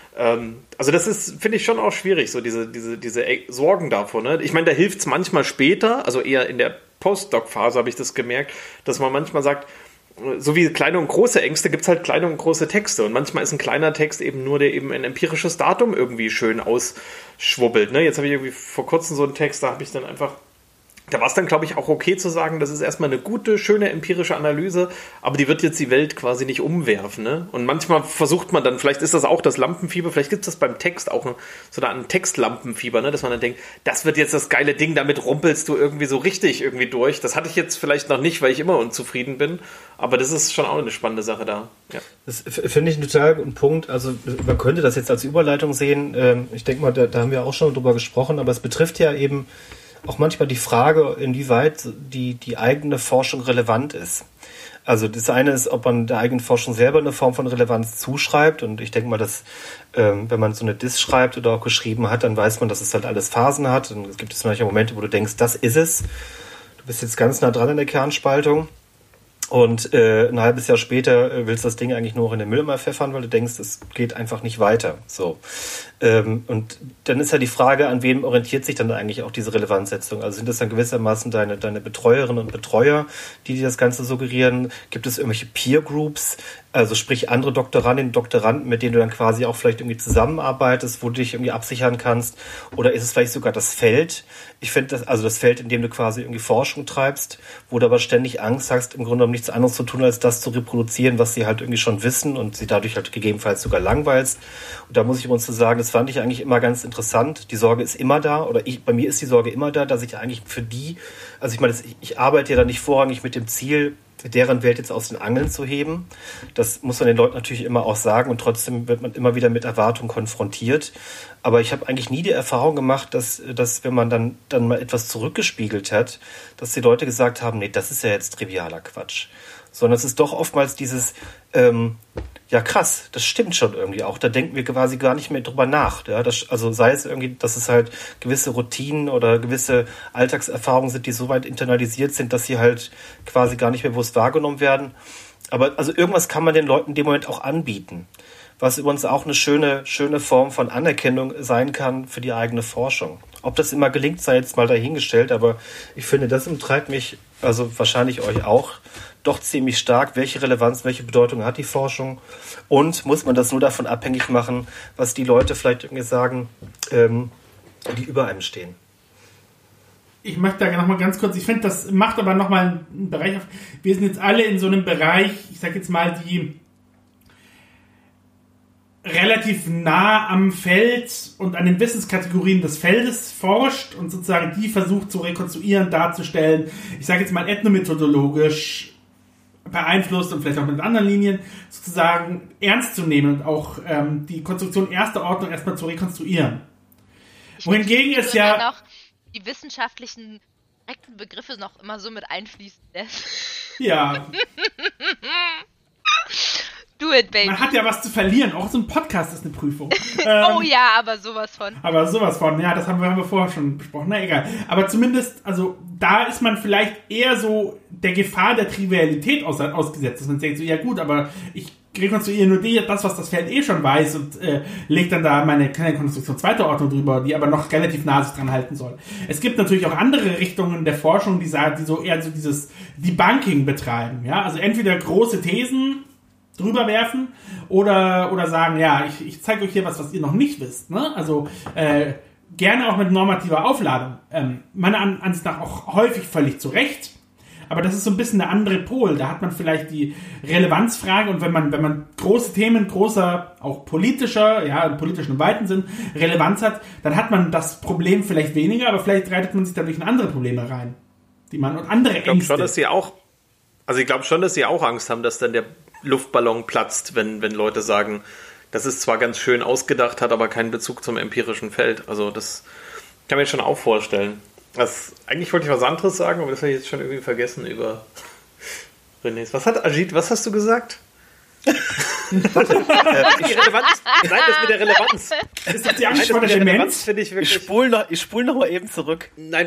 Also das ist, finde ich, schon auch schwierig, so diese, diese, diese Sorgen davor. Ne? Ich meine, da hilft es manchmal später, also eher in der Postdoc-Phase habe ich das gemerkt, dass man manchmal sagt, so wie kleine und große Ängste gibt es halt kleine und große Texte. Und manchmal ist ein kleiner Text eben nur, der eben ein empirisches Datum irgendwie schön ausschwubbelt. Ne? Jetzt habe ich irgendwie vor kurzem so einen Text, da habe ich dann einfach... Da war es dann, glaube ich, auch okay zu sagen, das ist erstmal eine gute, schöne empirische Analyse, aber die wird jetzt die Welt quasi nicht umwerfen. Ne? Und manchmal versucht man dann, vielleicht ist das auch das Lampenfieber, vielleicht gibt es das beim Text auch so da ein Textlampenfieber, ne? Dass man dann denkt, das wird jetzt das geile Ding, damit rumpelst du irgendwie so richtig irgendwie durch. Das hatte ich jetzt vielleicht noch nicht, weil ich immer unzufrieden bin, aber das ist schon auch eine spannende Sache da. Ja. Das finde ich einen total guten Punkt. Also man könnte das jetzt als Überleitung sehen. Ich denke mal, da, da haben wir auch schon drüber gesprochen, aber es betrifft ja eben auch manchmal die Frage, inwieweit die, die eigene Forschung relevant ist. Also das eine ist, ob man der eigenen Forschung selber eine Form von Relevanz zuschreibt. Und ich denke mal, dass ähm, wenn man so eine Diss schreibt oder auch geschrieben hat, dann weiß man, dass es halt alles Phasen hat. Und es gibt es manche Momente, wo du denkst, das ist es. Du bist jetzt ganz nah dran in der Kernspaltung. Und äh, ein halbes Jahr später äh, willst du das Ding eigentlich nur noch in den Müll mal pfeffern, weil du denkst, es geht einfach nicht weiter. So. Ähm, und dann ist ja die Frage, an wem orientiert sich dann eigentlich auch diese Relevanzsetzung? Also sind das dann gewissermaßen deine, deine Betreuerinnen und Betreuer, die dir das Ganze suggerieren? Gibt es irgendwelche Peer Groups? Also sprich andere Doktorandinnen und Doktoranden, mit denen du dann quasi auch vielleicht irgendwie zusammenarbeitest, wo du dich irgendwie absichern kannst? Oder ist es vielleicht sogar das Feld? Ich finde das, also das Feld, in dem du quasi irgendwie Forschung treibst, wo du aber ständig Angst hast, im Grunde genommen nichts anderes zu tun, als das zu reproduzieren, was sie halt irgendwie schon wissen und sie dadurch halt gegebenenfalls sogar langweilst. Und da muss ich übrigens zu sagen, das fand ich eigentlich immer ganz interessant. Die Sorge ist immer da, oder ich, bei mir ist die Sorge immer da, dass ich eigentlich für die, also ich meine, ich, ich arbeite ja da nicht vorrangig mit dem Ziel, deren Welt jetzt aus den Angeln zu heben. Das muss man den Leuten natürlich immer auch sagen und trotzdem wird man immer wieder mit Erwartungen konfrontiert. Aber ich habe eigentlich nie die Erfahrung gemacht, dass, dass wenn man dann, dann mal etwas zurückgespiegelt hat, dass die Leute gesagt haben, nee, das ist ja jetzt trivialer Quatsch. Sondern es ist doch oftmals dieses, ähm, ja krass, das stimmt schon irgendwie auch. Da denken wir quasi gar nicht mehr drüber nach. Ja? Das, also sei es irgendwie, dass es halt gewisse Routinen oder gewisse Alltagserfahrungen sind, die so weit internalisiert sind, dass sie halt quasi gar nicht mehr bewusst wahrgenommen werden. Aber also irgendwas kann man den Leuten in dem Moment auch anbieten. Was übrigens auch eine schöne, schöne Form von Anerkennung sein kann für die eigene Forschung. Ob das immer gelingt, sei jetzt mal dahingestellt, aber ich finde, das umtreibt mich, also wahrscheinlich euch auch, doch ziemlich stark. Welche Relevanz, welche Bedeutung hat die Forschung? Und muss man das nur davon abhängig machen, was die Leute vielleicht irgendwie sagen, ähm, die über einem stehen? Ich möchte da nochmal ganz kurz, ich finde, das macht aber nochmal einen Bereich auf. Wir sind jetzt alle in so einem Bereich, ich sag jetzt mal, die relativ nah am Feld und an den Wissenskategorien des Feldes forscht und sozusagen die versucht zu rekonstruieren, darzustellen, ich sage jetzt mal ethnomethodologisch beeinflusst und vielleicht auch mit anderen Linien sozusagen ernst zu nehmen und auch ähm, die Konstruktion erster Ordnung erstmal zu rekonstruieren. Ich Wohingegen es ja noch die wissenschaftlichen direkten Begriffe noch immer so mit einfließen lässt. Ja. Do it, baby. Man hat ja was zu verlieren. Auch so ein Podcast ist eine Prüfung. ähm, oh ja, aber sowas von. Aber sowas von. Ja, das haben wir, haben wir vorher schon besprochen. Na egal. Aber zumindest, also da ist man vielleicht eher so der Gefahr der Trivialität aus, ausgesetzt. Dass man denkt so, ja gut, aber ich rekonstruiere nur die, das, was das Feld eh schon weiß und äh, lege dann da meine kleine Konstruktion zweiter Ordnung drüber, die aber noch relativ nah sich dran halten soll. Es gibt natürlich auch andere Richtungen der Forschung, die, sagen, die so eher so dieses Debunking betreiben. Ja? Also entweder große Thesen drüber werfen oder, oder sagen, ja, ich, ich zeige euch hier was, was ihr noch nicht wisst. Ne? Also äh, gerne auch mit normativer Aufladung. Ähm, meiner Ansicht nach auch häufig völlig zu Recht. Aber das ist so ein bisschen der andere Pol. Da hat man vielleicht die Relevanzfrage und wenn man, wenn man große Themen, großer, auch politischer, ja, im politischen im weiten Sinn, Relevanz hat, dann hat man das Problem vielleicht weniger, aber vielleicht reitet man sich dadurch in andere Probleme rein. Die man, und andere ich Ängste. Schon, dass sie auch, also ich glaube schon, dass sie auch Angst haben, dass dann der Luftballon platzt, wenn, wenn Leute sagen, das ist zwar ganz schön ausgedacht, hat aber keinen Bezug zum empirischen Feld. Also das kann man sich schon auch vorstellen. Was, eigentlich wollte ich was anderes sagen, aber das habe ich jetzt schon irgendwie vergessen über Renés. Was hat Ajit, was hast du gesagt? Warte, äh, die Relevanz. Nein, das mit der Relevanz. Ist das die Angst vor der Demenz? Finde ich wirklich. Ich spule noch, ich spul noch mal eben zurück. Nein,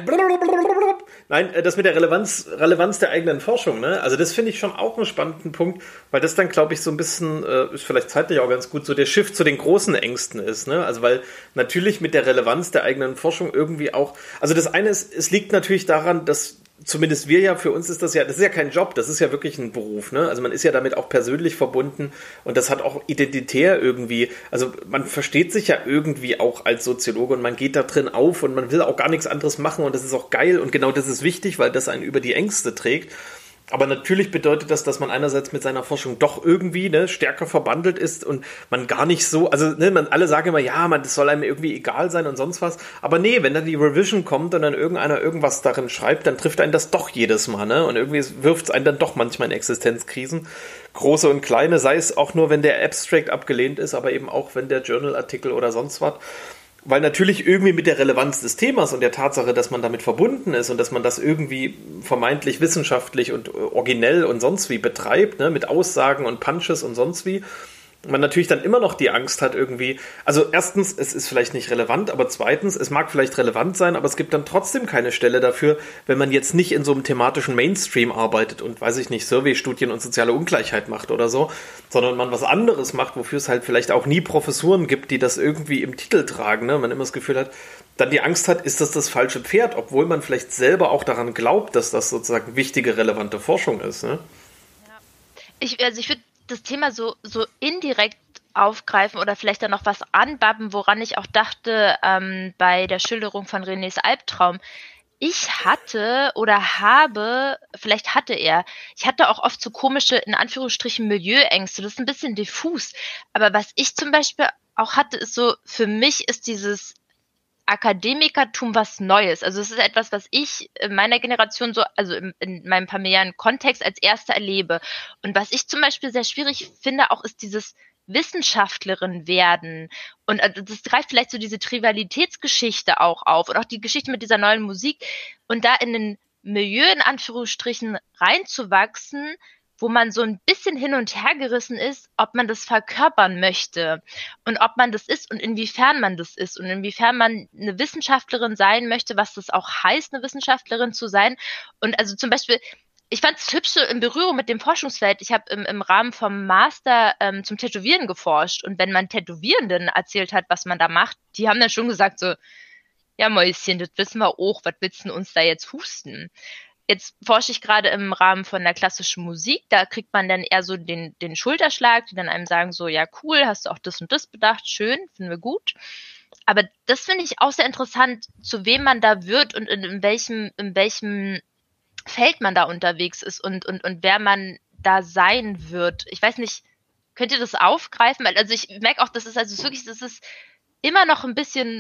nein, das mit der Relevanz, Relevanz der eigenen Forschung, ne? Also das finde ich schon auch einen spannenden Punkt, weil das dann, glaube ich, so ein bisschen, äh, ist vielleicht zeitlich auch ganz gut, so der Shift zu den großen Ängsten ist, ne? Also weil natürlich mit der Relevanz der eigenen Forschung irgendwie auch, also das eine ist, es liegt natürlich daran, dass zumindest wir ja, für uns ist das ja, das ist ja kein Job, das ist ja wirklich ein Beruf, ne? Also man ist ja damit auch persönlich verbunden und das hat auch identitär irgendwie, also man versteht sich ja irgendwie auch als Soziologe und man geht da drin auf und man will auch gar nichts anderes machen und das ist auch geil und genau das ist wichtig, weil das einen über die Ängste trägt. Aber natürlich bedeutet das, dass man einerseits mit seiner Forschung doch irgendwie ne, stärker verbandelt ist und man gar nicht so, also ne, man alle sagen immer, ja, man, das soll einem irgendwie egal sein und sonst was. Aber nee, wenn dann die Revision kommt und dann irgendeiner irgendwas darin schreibt, dann trifft einen das doch jedes Mal, ne? Und irgendwie wirft es einen dann doch manchmal in Existenzkrisen. Große und kleine, sei es auch nur, wenn der Abstract abgelehnt ist, aber eben auch, wenn der Journal-Artikel oder sonst was. Weil natürlich irgendwie mit der Relevanz des Themas und der Tatsache, dass man damit verbunden ist und dass man das irgendwie vermeintlich wissenschaftlich und originell und sonst wie betreibt, ne, mit Aussagen und Punches und sonst wie, man natürlich dann immer noch die Angst hat irgendwie, also erstens, es ist vielleicht nicht relevant, aber zweitens, es mag vielleicht relevant sein, aber es gibt dann trotzdem keine Stelle dafür, wenn man jetzt nicht in so einem thematischen Mainstream arbeitet und, weiß ich nicht, Survey-Studien und soziale Ungleichheit macht oder so, sondern man was anderes macht, wofür es halt vielleicht auch nie Professuren gibt, die das irgendwie im Titel tragen, ne? Man immer das Gefühl hat, dann die Angst hat, ist das das falsche Pferd, obwohl man vielleicht selber auch daran glaubt, dass das sozusagen wichtige, relevante Forschung ist, ne? Ja. Ich, also ich würde das Thema so, so indirekt aufgreifen oder vielleicht dann noch was anbappen, woran ich auch dachte ähm, bei der Schilderung von Renés Albtraum. Ich hatte oder habe, vielleicht hatte er, ich hatte auch oft so komische, in Anführungsstrichen, Milieuängste. Das ist ein bisschen diffus. Aber was ich zum Beispiel auch hatte, ist so, für mich ist dieses Akademikertum was Neues. Also es ist etwas, was ich in meiner Generation so, also in, in meinem familiären Kontext als Erste erlebe. Und was ich zum Beispiel sehr schwierig finde, auch ist dieses Wissenschaftlerin werden. Und das greift vielleicht so diese Trivialitätsgeschichte auch auf und auch die Geschichte mit dieser neuen Musik. Und da in ein Milieu, in Anführungsstrichen, reinzuwachsen, wo man so ein bisschen hin und her gerissen ist, ob man das verkörpern möchte und ob man das ist und inwiefern man das ist und inwiefern man eine Wissenschaftlerin sein möchte, was das auch heißt, eine Wissenschaftlerin zu sein. Und also zum Beispiel, ich fand es hübsch so in Berührung mit dem Forschungsfeld. Ich habe im, im Rahmen vom Master ähm, zum Tätowieren geforscht und wenn man Tätowierenden erzählt hat, was man da macht, die haben dann schon gesagt so, ja Mäuschen, das wissen wir auch, was willst du uns da jetzt husten? Jetzt forsche ich gerade im Rahmen von der klassischen Musik, da kriegt man dann eher so den, den Schulterschlag, die dann einem sagen so, ja cool, hast du auch das und das bedacht, schön, finden wir gut. Aber das finde ich auch sehr interessant, zu wem man da wird und in, in welchem, in welchem Feld man da unterwegs ist und, und, und wer man da sein wird. Ich weiß nicht, könnt ihr das aufgreifen? Also ich merke auch, das ist also wirklich, das ist immer noch ein bisschen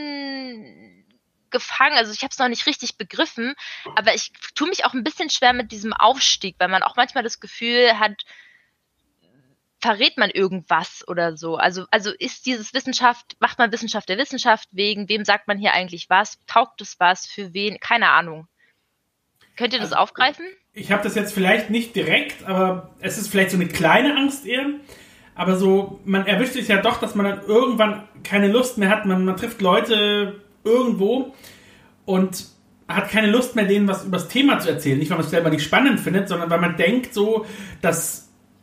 un... gefangen, also ich habe es noch nicht richtig begriffen, aber ich tue mich auch ein bisschen schwer mit diesem Aufstieg, weil man auch manchmal das Gefühl hat, verrät man irgendwas oder so. Also, also ist dieses Wissenschaft, macht man Wissenschaft der Wissenschaft wegen, wem sagt man hier eigentlich was, taugt es was, für wen, keine Ahnung. Könnt ihr das also aufgreifen? Ich habe das jetzt vielleicht nicht direkt, aber es ist vielleicht so eine kleine Angst eher. Aber so, man erwischt sich ja doch, dass man dann irgendwann keine Lust mehr hat. Man, man trifft Leute irgendwo und hat keine Lust mehr, denen was über das Thema zu erzählen. Nicht, weil man es selber nicht spannend findet, sondern weil man denkt so, dass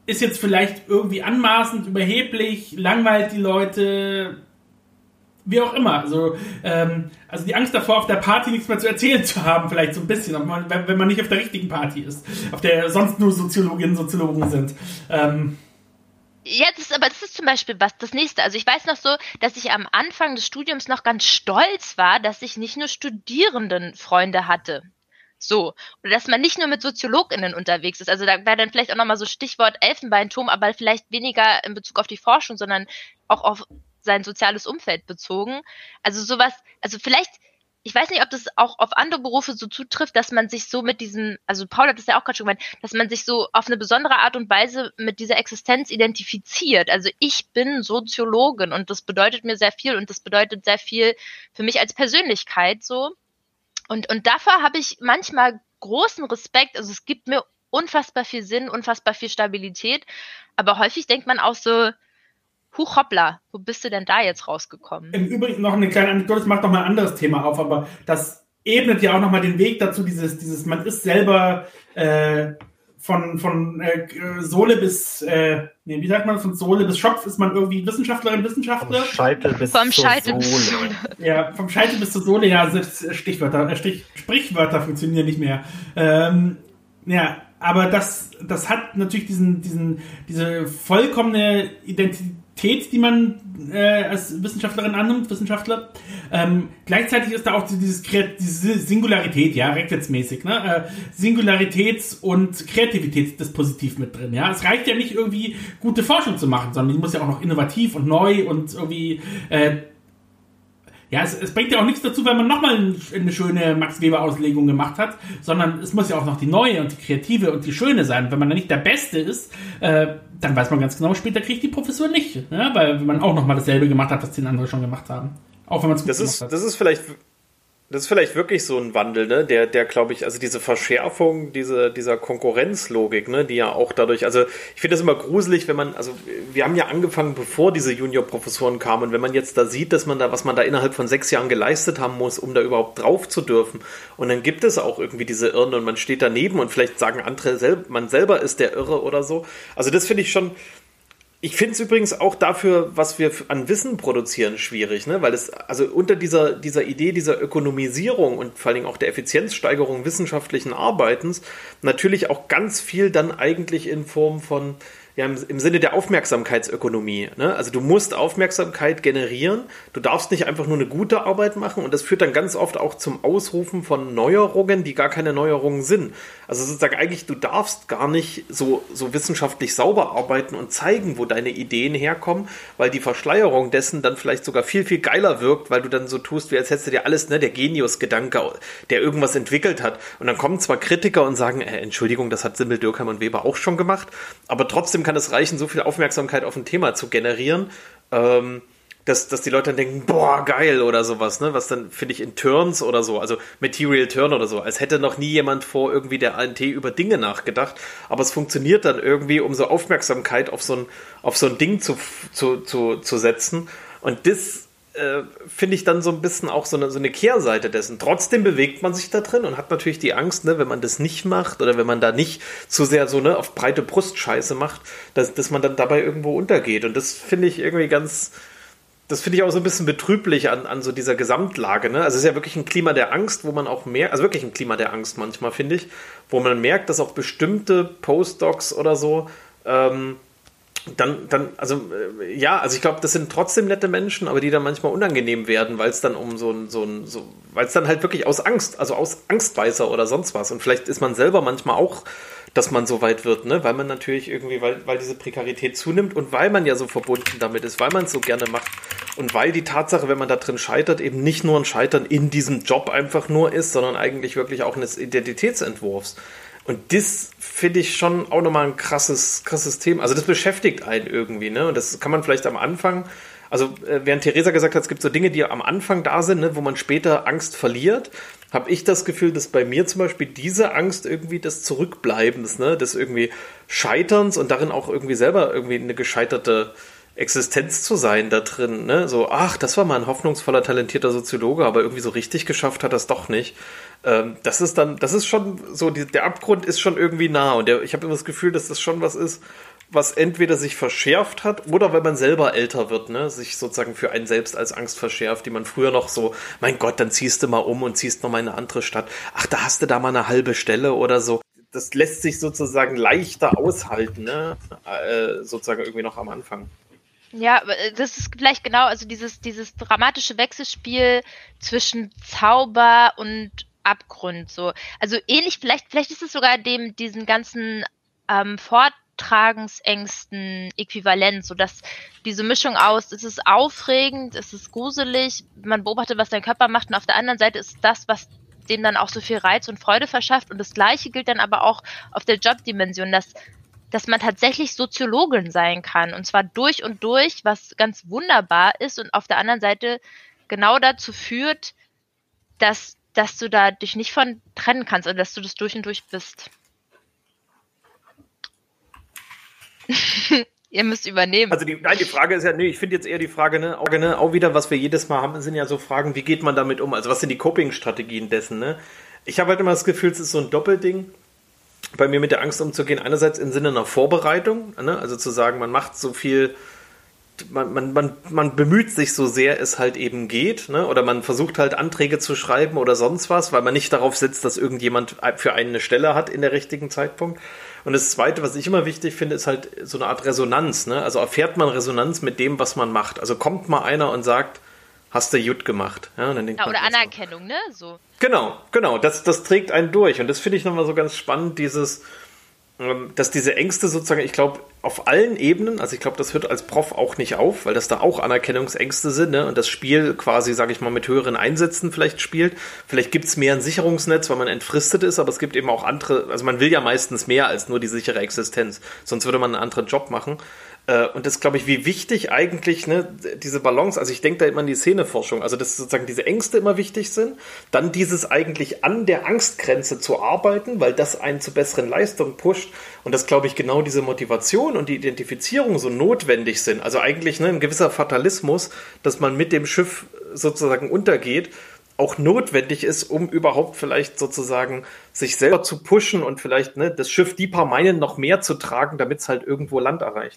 ist jetzt vielleicht irgendwie anmaßend, überheblich, langweilt die Leute, wie auch immer. Also, ähm, also die Angst davor, auf der Party nichts mehr zu erzählen zu haben, vielleicht so ein bisschen, wenn man, wenn man nicht auf der richtigen Party ist, auf der sonst nur Soziologinnen und Soziologen sind. Ähm, Ja, das ist, aber das ist zum Beispiel was, das nächste. Also ich weiß noch so, dass ich am Anfang des Studiums noch ganz stolz war, dass ich nicht nur Studierendenfreunde hatte. So. Oder dass man nicht nur mit SoziologInnen unterwegs ist. Also da wäre dann vielleicht auch nochmal so Stichwort Elfenbeinturm, aber vielleicht weniger in Bezug auf die Forschung, sondern auch auf sein soziales Umfeld bezogen. Also sowas, also vielleicht, ich weiß nicht, ob das auch auf andere Berufe so zutrifft, dass man sich so mit diesem, also Paul hat das ja auch gerade schon gemeint, dass man sich so auf eine besondere Art und Weise mit dieser Existenz identifiziert. Also ich bin Soziologin und das bedeutet mir sehr viel und das bedeutet sehr viel für mich als Persönlichkeit so. Und, und dafür habe ich manchmal großen Respekt, also es gibt mir unfassbar viel Sinn, unfassbar viel Stabilität, aber häufig denkt man auch so, huch, hoppla, wo bist du denn da jetzt rausgekommen? Im Übrigen noch eine kleine Anekdote, das macht noch mal ein anderes Thema auf, aber das ebnet ja auch noch mal den Weg dazu, dieses, dieses, man ist selber äh, von, von äh, Sohle bis, äh, nee, wie sagt man, von Sohle bis Schopf ist man irgendwie Wissenschaftlerin, Wissenschaftler? Vom Scheitel bis vom zur Scheitel Sohle. bis Sohle. Ja, vom Scheitel bis zur Sohle, ja, Stichwörter, äh, Stich, Sprichwörter funktionieren nicht mehr. Ähm, ja, aber das, das hat natürlich diesen, diesen, diese vollkommene Identität, die man äh, als Wissenschaftlerin annimmt, Wissenschaftler. Ähm, gleichzeitig ist da auch dieses, diese Singularität, ja, rückwärtsmäßig, ne? Äh, Singularitäts- und Kreativitätsdispositiv mit drin, ja. Es reicht ja nicht irgendwie gute Forschung zu machen, sondern die muss ja auch noch innovativ und neu und irgendwie äh, ja, es, es bringt ja auch nichts dazu, wenn man nochmal eine schöne Max-Weber-Auslegung gemacht hat, sondern es muss ja auch noch die neue und die kreative und die schöne sein. Wenn man da nicht der Beste ist, äh, dann weiß man ganz genau, später kriegt die Professur nicht. Ja? Weil man auch nochmal dasselbe gemacht hat, was zehn andere schon gemacht haben. Auch wenn man es gut das gemacht ist, hat. Das ist vielleicht... Das ist vielleicht wirklich so ein Wandel, ne? Der, der glaube ich, also diese Verschärfung diese, dieser Konkurrenzlogik, ne? Die ja auch dadurch, also ich finde das immer gruselig, wenn man, also wir haben ja angefangen, bevor diese Junior-Professoren kamen, und wenn man jetzt da sieht, dass man da, was man da innerhalb von sechs Jahren geleistet haben muss, um da überhaupt drauf zu dürfen, und dann gibt es auch irgendwie diese Irren und man steht daneben und vielleicht sagen andere, selb, man selber ist der Irre oder so. Also das finde ich schon. Ich finde es übrigens auch dafür, was wir an Wissen produzieren, schwierig, ne? Weil es, also unter dieser, dieser Idee dieser Ökonomisierung und vor allen Dingen auch der Effizienzsteigerung wissenschaftlichen Arbeitens natürlich auch ganz viel dann eigentlich in Form von, ja, im, im Sinne der Aufmerksamkeitsökonomie, ne? Also du musst Aufmerksamkeit generieren, du darfst nicht einfach nur eine gute Arbeit machen, und das führt dann ganz oft auch zum Ausrufen von Neuerungen, die gar keine Neuerungen sind. Also sozusagen eigentlich, du darfst gar nicht so, so wissenschaftlich sauber arbeiten und zeigen, wo deine Ideen herkommen, weil die Verschleierung dessen dann vielleicht sogar viel, viel geiler wirkt, weil du dann so tust, wie als hättest du dir alles, ne, der Genius-Gedanke, der irgendwas entwickelt hat. Und dann kommen zwar Kritiker und sagen, äh, Entschuldigung, das hat Simmel, Dürkheim und Weber auch schon gemacht, aber trotzdem kann es reichen, so viel Aufmerksamkeit auf ein Thema zu generieren, ähm, dass, dass die Leute dann denken, boah, geil oder sowas, ne? Was dann, finde ich, in Turns oder so, also Material Turn oder so, als hätte noch nie jemand vor irgendwie der A N T über Dinge nachgedacht, aber es funktioniert dann irgendwie, um so Aufmerksamkeit auf so ein, auf so ein Ding zu, zu, zu, zu setzen, und das äh, finde ich dann so ein bisschen auch so eine, so eine Kehrseite dessen. Trotzdem bewegt man sich da drin und hat natürlich die Angst, ne, wenn man das nicht macht oder wenn man da nicht zu sehr so, ne, auf breite Brust Scheiße macht, dass, dass man dann dabei irgendwo untergeht, und das finde ich irgendwie ganz... Das finde ich auch so ein bisschen betrüblich an, an so dieser Gesamtlage, ne? Also es ist ja wirklich ein Klima der Angst, wo man auch merkt, also wirklich ein Klima der Angst manchmal, finde ich, wo man merkt, dass auch bestimmte Postdocs oder so, ähm, dann, dann, also, äh, ja, also ich glaube, das sind trotzdem nette Menschen, aber die dann manchmal unangenehm werden, weil es dann um so ein, so ein, so, weil es dann halt wirklich aus Angst, also aus Angstbeißer oder sonst was, und vielleicht ist man selber manchmal auch, dass man so weit wird, ne? Weil man natürlich irgendwie, weil, weil diese Prekarität zunimmt und weil man ja so verbunden damit ist, weil man es so gerne macht und weil die Tatsache, wenn man da drin scheitert, eben nicht nur ein Scheitern in diesem Job einfach nur ist, sondern eigentlich wirklich auch eines Identitätsentwurfs. Und das finde ich schon auch nochmal ein krasses, krasses Thema. Also das beschäftigt einen irgendwie, ne? Und das kann man vielleicht am Anfang, also äh, während Theresa gesagt hat, es gibt so Dinge, die am Anfang da sind, ne, wo man später Angst verliert, habe ich das Gefühl, dass bei mir zum Beispiel diese Angst irgendwie des Zurückbleibens, ne, des irgendwie Scheiterns und darin auch irgendwie selber irgendwie eine gescheiterte Existenz zu sein da drin, ne, so, ach, das war mal ein hoffnungsvoller, talentierter Soziologe, aber irgendwie so richtig geschafft hat das doch nicht. Ähm, das ist dann, das ist schon so, die, der Abgrund ist schon irgendwie nah, und der, ich habe immer das Gefühl, dass das schon was ist, was entweder sich verschärft hat oder weil man selber älter wird, ne, sich sozusagen für einen selbst als Angst verschärft, die man früher noch so, mein Gott, dann ziehst du mal um und ziehst noch mal in eine andere Stadt. Ach, da hast du da mal eine halbe Stelle oder so. Das lässt sich sozusagen leichter aushalten, ne, äh, sozusagen irgendwie noch am Anfang. Ja, das ist vielleicht genau, also dieses, dieses dramatische Wechselspiel zwischen Zauber und Abgrund, so. Also ähnlich, vielleicht, vielleicht ist es sogar dem, diesen ganzen ähm, Vortragensängsten äquivalent, so dass diese Mischung aus, es ist aufregend, es ist gruselig, man beobachtet, was dein Körper macht, und auf der anderen Seite ist das, was dem dann auch so viel Reiz und Freude verschafft, und das Gleiche gilt dann aber auch auf der Jobdimension, dass dass man tatsächlich Soziologin sein kann, und zwar durch und durch, was ganz wunderbar ist und auf der anderen Seite genau dazu führt, dass, dass du da dich nicht von trennen kannst, oder dass du das durch und durch bist. Ihr müsst übernehmen. Also die, nein, die Frage ist ja, nee, ich finde jetzt eher die Frage, ne, auch, ne, auch wieder, was wir jedes Mal haben, sind ja so Fragen, wie geht man damit um? Also was sind die Coping-Strategien dessen, ne? Ich habe halt immer das Gefühl, es ist so ein Doppelding, bei mir mit der Angst umzugehen, einerseits im Sinne einer Vorbereitung, ne? Also zu sagen, man macht so viel, man, man, man, man bemüht sich so sehr es halt eben geht, ne? Oder man versucht halt Anträge zu schreiben oder sonst was, weil man nicht darauf setzt, dass irgendjemand für einen eine Stelle hat in der richtigen Zeitpunkt. Und das Zweite, was ich immer wichtig finde, ist halt so eine Art Resonanz, ne? Also erfährt man Resonanz mit dem, was man macht. Also kommt mal einer und sagt, hast du gut gemacht. Ja, und dann denkt ja, man, oder Anerkennung, so. Ne? So. Genau, genau, das, das trägt einen durch. Und das finde ich nochmal so ganz spannend, dieses, dass diese Ängste sozusagen, ich glaube, auf allen Ebenen, also ich glaube, das hört als Prof auch nicht auf, weil das da auch Anerkennungsängste sind, ne? Und das Spiel quasi, sage ich mal, mit höheren Einsätzen vielleicht spielt. Vielleicht gibt es mehr ein Sicherungsnetz, weil man entfristet ist, aber es gibt eben auch andere, also man will ja meistens mehr als nur die sichere Existenz, sonst würde man einen anderen Job machen. Und das glaube ich, wie wichtig eigentlich, ne, diese Balance, also ich denke da immer an die Szeneforschung, also dass sozusagen diese Ängste immer wichtig sind, dann dieses eigentlich an der Angstgrenze zu arbeiten, weil das einen zu besseren Leistungen pusht, und dass, glaube ich, genau diese Motivation und die Identifizierung so notwendig sind, also eigentlich, ne, ein gewisser Fatalismus, dass man mit dem Schiff sozusagen untergeht, auch notwendig ist, um überhaupt vielleicht sozusagen sich selber zu pushen und vielleicht, ne, das Schiff die paar Meilen noch mehr zu tragen, damit es halt irgendwo Land erreicht.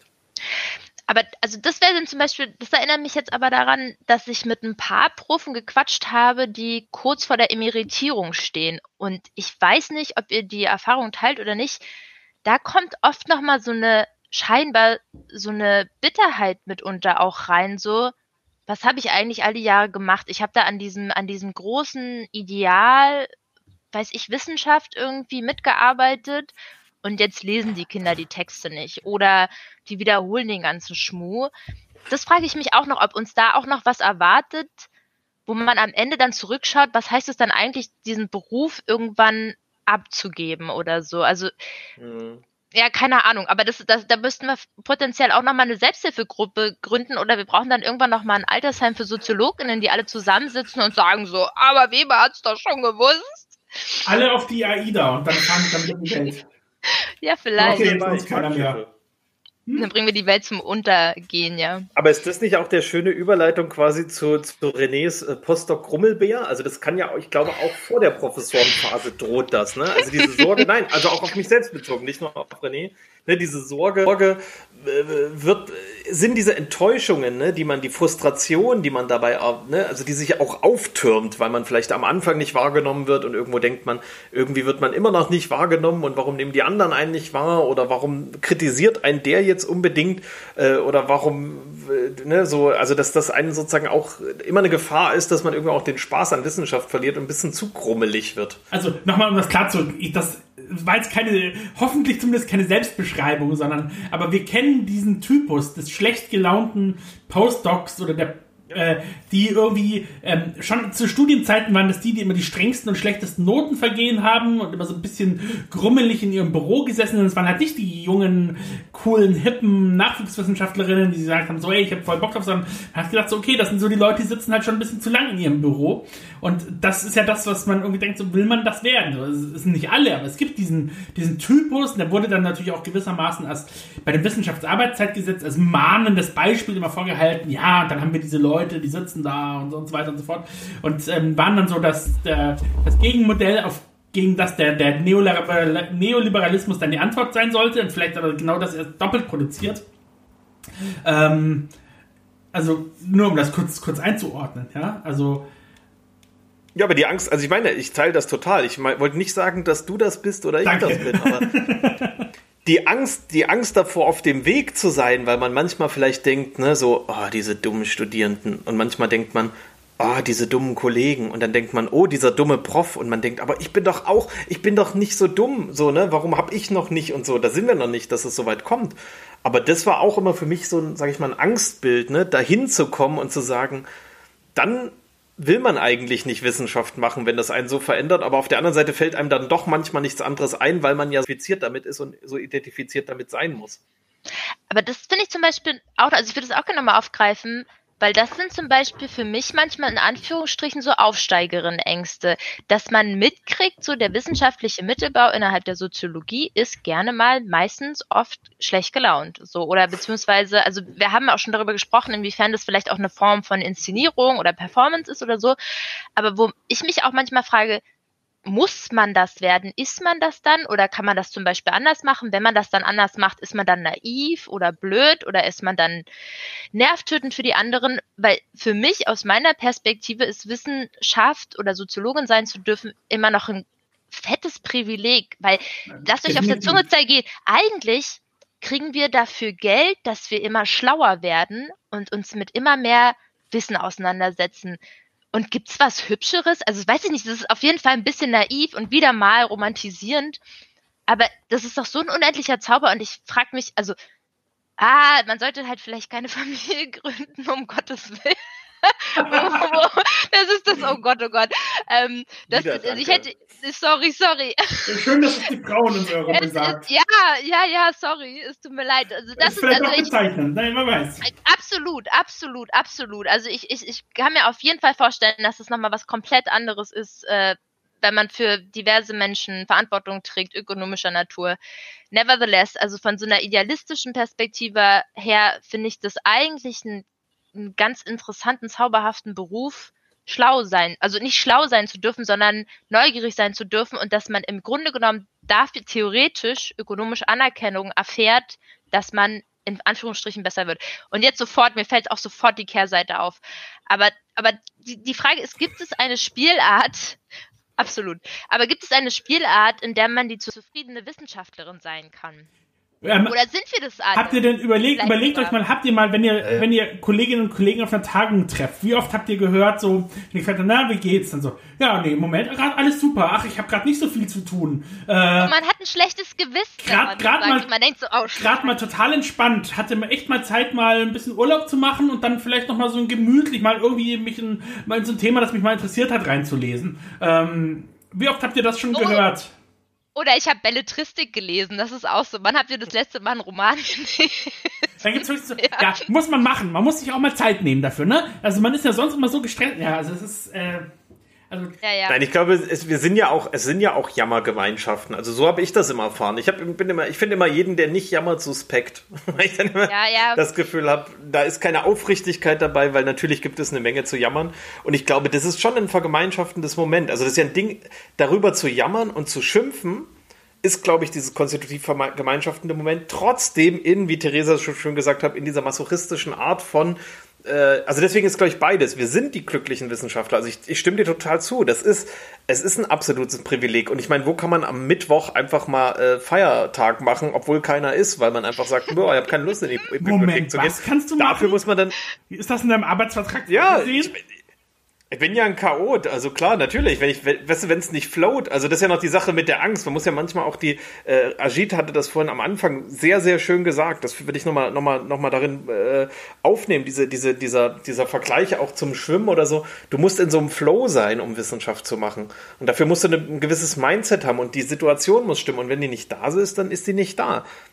Aber also das wäre dann zum Beispiel, das erinnert mich jetzt aber daran, dass ich mit ein paar Profen gequatscht habe, die kurz vor der Emeritierung stehen. Und ich weiß nicht, ob ihr die Erfahrung teilt oder nicht. Da kommt oft nochmal so eine, scheinbar so eine Bitterheit mitunter auch rein, so, was habe ich eigentlich all die Jahre gemacht? Ich habe da an diesem, an diesem großen Ideal, weiß ich, Wissenschaft irgendwie mitgearbeitet. Und jetzt lesen die Kinder die Texte nicht oder die wiederholen den ganzen Schmuh. Das frage ich mich auch noch, ob uns da auch noch was erwartet, wo man am Ende dann zurückschaut, was heißt es dann eigentlich, diesen Beruf irgendwann abzugeben oder so. Also, mhm. ja, keine Ahnung, aber das, das, da müssten wir potenziell auch nochmal eine Selbsthilfegruppe gründen, oder wir brauchen dann irgendwann nochmal ein Altersheim für Soziologinnen, die alle zusammensitzen und sagen so, aber Weber hat's doch schon gewusst. Alle auf die AIDA und dann fahren wir dann mit dem Geld. Ja, vielleicht. Okay, bei uns keiner mehr. Hm? Dann bringen wir die Welt zum Untergehen, ja. Aber ist das nicht auch der schöne Überleitung quasi zu, zu Renés äh, Postdoc Grummelbär? Also das kann ja, ich glaube, auch vor der Professorenphase droht das, ne? Also diese Sorge, nein, also auch auf mich selbst bezogen, nicht nur auf René. Ne, diese Sorge, Sorge äh, wird, sind diese Enttäuschungen, ne, die man, die Frustration, die man dabei, ne, also die sich auch auftürmt, weil man vielleicht am Anfang nicht wahrgenommen wird und irgendwo denkt man, irgendwie wird man immer noch nicht wahrgenommen und warum nehmen die anderen einen nicht wahr oder warum kritisiert einen der jetzt unbedingt äh, oder warum, äh, ne, so, also dass das einen sozusagen auch immer eine Gefahr ist, dass man irgendwie auch den Spaß an Wissenschaft verliert und ein bisschen zu grummelig wird. Also nochmal, um das klar zu, das war jetzt keine, hoffentlich zumindest keine Selbstbeschreibung, sondern, aber wir kennen diesen Typus des schlecht gelaunten Postdocs oder der, äh, die irgendwie, ähm, schon zu Studienzeiten waren das die, die immer die strengsten und schlechtesten Noten vergeben haben und immer so ein bisschen grummelig in ihrem Büro gesessen sind. Es waren halt nicht die jungen, coolen, hippen Nachwuchswissenschaftlerinnen, die gesagt haben, so, ey, ich hab voll Bock drauf, sondern man hat gedacht, so, okay, das sind so die Leute, die sitzen halt schon ein bisschen zu lang in ihrem Büro. Und das ist ja das, was man irgendwie denkt, so will man das werden. Es sind nicht alle, aber es gibt diesen, diesen Typus, und der wurde dann natürlich auch gewissermaßen als bei dem Wissenschaftsarbeitszeitgesetz als mahnendes Beispiel immer vorgehalten, ja, und dann haben wir diese Leute, die sitzen da und so, und so weiter und so fort. Und ähm, waren dann so das, der, das Gegenmodell auf gegen das der, der Neoliberal- Neoliberalismus dann die Antwort sein sollte und vielleicht aber genau das erst doppelt produziert. Ähm, also nur um das kurz, kurz einzuordnen, ja, also ja, aber die Angst, also ich meine, ich teile das total. Ich mein, wollte nicht sagen, dass du das bist oder ich Danke. das bin, aber die Angst, die Angst davor, auf dem Weg zu sein, weil man manchmal vielleicht denkt, ne, so, oh, diese dummen Studierenden, und manchmal denkt man, oh, diese dummen Kollegen, und dann denkt man, oh, dieser dumme Prof, und man denkt, aber ich bin doch auch, ich bin doch nicht so dumm, so, ne, warum hab ich noch nicht und so, da sind wir noch nicht, dass es so weit kommt. Aber das war auch immer für mich so ein, sag ich mal, ein Angstbild, ne, dahin zu kommen und zu sagen, dann will man eigentlich nicht Wissenschaft machen, wenn das einen so verändert, aber auf der anderen Seite fällt einem dann doch manchmal nichts anderes ein, weil man ja identifiziert damit ist und so identifiziert damit sein muss. Aber das finde ich zum Beispiel auch, also ich würde das auch gerne mal aufgreifen, weil das sind zum Beispiel für mich manchmal in Anführungsstrichen so Aufsteigerinnen-Ängste, dass man mitkriegt, so der wissenschaftliche Mittelbau innerhalb der Soziologie ist gerne mal meistens oft schlecht gelaunt, so, oder beziehungsweise, also wir haben auch schon darüber gesprochen, inwiefern das vielleicht auch eine Form von Inszenierung oder Performance ist oder so, aber wo ich mich auch manchmal frage, muss man das werden? Ist man das dann? Oder kann man das zum Beispiel anders machen? Wenn man das dann anders macht, ist man dann naiv oder blöd oder ist man dann nervtötend für die anderen? Weil für mich aus meiner Perspektive ist Wissenschaft oder Soziologin sein zu dürfen immer noch ein fettes Privileg. Weil, lasst euch auf der Zunge zergehen, eigentlich kriegen wir dafür Geld, dass wir immer schlauer werden und uns mit immer mehr Wissen auseinandersetzen. Und gibt's was Hübscheres? Also weiß ich nicht, das ist auf jeden Fall ein bisschen naiv und wieder mal romantisierend, aber das ist doch so ein unendlicher Zauber und ich frage mich, also, ah, man sollte halt vielleicht keine Familie gründen, um Gottes Willen. Das ist das, oh Gott, oh Gott. Ähm, das, Wieder, ich hätte, sorry, sorry. schön, dass es die Frauen in unserer Runde sagt. Ja, ja, ja, sorry, es tut mir leid. Also das, das ist vielleicht also auch ich, bezeichnend, nein, man weiß. Absolut, absolut, absolut. Also ich, ich, ich kann mir auf jeden Fall vorstellen, dass es nochmal was komplett anderes ist, äh, wenn man für diverse Menschen Verantwortung trägt, ökonomischer Natur. Nevertheless, also von so einer idealistischen Perspektive her finde ich das eigentlich ein einen ganz interessanten, zauberhaften Beruf, schlau sein, also nicht schlau sein zu dürfen, sondern neugierig sein zu dürfen und dass man im Grunde genommen dafür theoretisch ökonomisch Anerkennung erfährt, dass man in Anführungsstrichen besser wird. Und jetzt sofort, mir fällt auch sofort die Kehrseite auf. Aber, aber die, die Frage ist, gibt es eine Spielart, absolut, aber gibt es eine Spielart, in der man die zufriedene Wissenschaftlerin sein kann? Ähm, Oder sind wir das alle? Habt ihr denn überlegt, Vielleicht überlegt sogar. euch mal, habt ihr mal, wenn ihr, Ja, ja. wenn ihr Kolleginnen und Kollegen auf einer Tagung trefft, wie oft habt ihr gehört, so, ich frage, na, wie geht's? Dann so, ja, nee, im Moment, gerade alles super, ach, ich habe gerade nicht so viel zu tun. Äh, Und man hat ein schlechtes Gewissen. wenn Grad- man grad sagt, mal- man denkt so, oh, Gerade mal total entspannt, hatte mir echt mal Zeit, mal ein bisschen Urlaub zu machen und dann vielleicht noch mal so ein gemütlich mal irgendwie mich in, mal in so ein Thema, das mich mal interessiert hat, reinzulesen. Ähm, wie oft habt ihr das schon Oh. gehört? Oder ich habe Belletristik gelesen, das ist auch so. Wann habt ihr das letzte Mal einen Roman gelesen? Dann gibt's wirklich so, ja. muss man machen. Man muss sich auch mal Zeit nehmen dafür, ne? Also man ist ja sonst immer so gestresst. Ja, also es ist, äh, also Ja, ja. Nein, ich glaube, es, wir sind ja auch, es sind ja auch Jammergemeinschaften. Also so habe ich das immer erfahren. Ich, hab, bin immer, ich finde immer jeden, der nicht jammert, suspekt. Weil ich dann immer Ja, ja. das Gefühl habe, da ist keine Aufrichtigkeit dabei, weil natürlich gibt es eine Menge zu jammern. Und ich glaube, das ist schon ein vergemeinschaftendes Moment. Also das ist ja ein Ding, darüber zu jammern und zu schimpfen, ist, glaube ich, dieses konstitutiv gemeinschaftende Moment trotzdem in, wie Theresa schon schön gesagt hat, in dieser masochistischen Art von, äh, also deswegen ist, glaube ich, beides. Wir sind die glücklichen Wissenschaftler. Also ich, ich stimme dir total zu. Das ist, es ist ein absolutes Privileg. Und ich meine, wo kann man am Mittwoch einfach mal äh, Feiertag machen, obwohl keiner ist, weil man einfach sagt, boah, ich habe keine Lust in die Bibliothek Moment, zu gehen. was kannst du Dafür machen? muss man dann, ist das in deinem Arbeitsvertrag ja, gesehen? ich, ich bin ja ein Chaot, also klar, natürlich, wenn ich, weißt du, wenn es nicht float, also das ist ja noch die Sache mit der Angst, man muss ja manchmal auch die, äh, Ajit hatte das vorhin am Anfang sehr, sehr schön gesagt, das würde ich nochmal, nochmal, nochmal darin äh, aufnehmen, diese, diese, dieser, dieser Vergleich auch zum Schwimmen oder so, du musst in so einem Flow sein, um Wissenschaft zu machen und dafür musst du eine, ein gewisses Mindset haben und die Situation muss stimmen und wenn die nicht da ist, dann ist die nicht da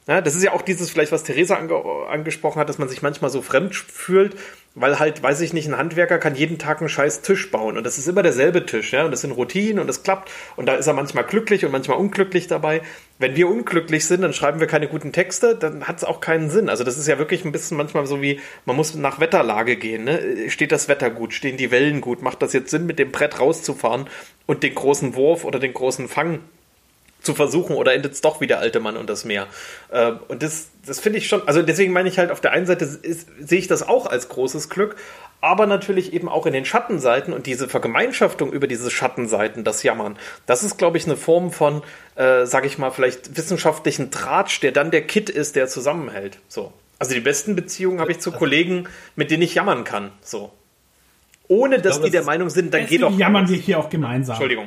Ja, das ist ja auch dieses, vielleicht was Theresa ange- angesprochen hat, dass man sich manchmal so fremd fühlt, weil halt, weiß ich nicht, ein Handwerker kann jeden Tag einen scheiß Tisch bauen und das ist immer derselbe Tisch, ja, und das sind Routinen und das klappt und da ist er manchmal glücklich und manchmal unglücklich dabei. Wenn wir unglücklich sind, dann schreiben wir keine guten Texte, dann hat es auch keinen Sinn. Also das ist ja wirklich ein bisschen manchmal so wie, man muss nach Wetterlage gehen, ne? Steht das Wetter gut, stehen die Wellen gut, macht das jetzt Sinn, mit dem Brett rauszufahren und den großen Wurf oder den großen Fang zu versuchen oder endet es doch wie der alte Mann und das Meer. Äh, und das, das finde ich schon, also deswegen meine ich halt, auf der einen Seite ist, sehe ich das auch als großes Glück, aber natürlich eben auch in den Schattenseiten und diese Vergemeinschaftung über diese Schattenseiten, das Jammern, das ist, glaube ich, eine Form von, äh, sage ich mal, vielleicht wissenschaftlichen Tratsch, der dann der Kit ist, der zusammenhält. So. Also die besten Beziehungen habe ich zu Kollegen, mit denen ich jammern kann. So. Ohne, dass glaube, die der Meinung sind, dann geht doch... jammern wir hier auch gemeinsam. Entschuldigung.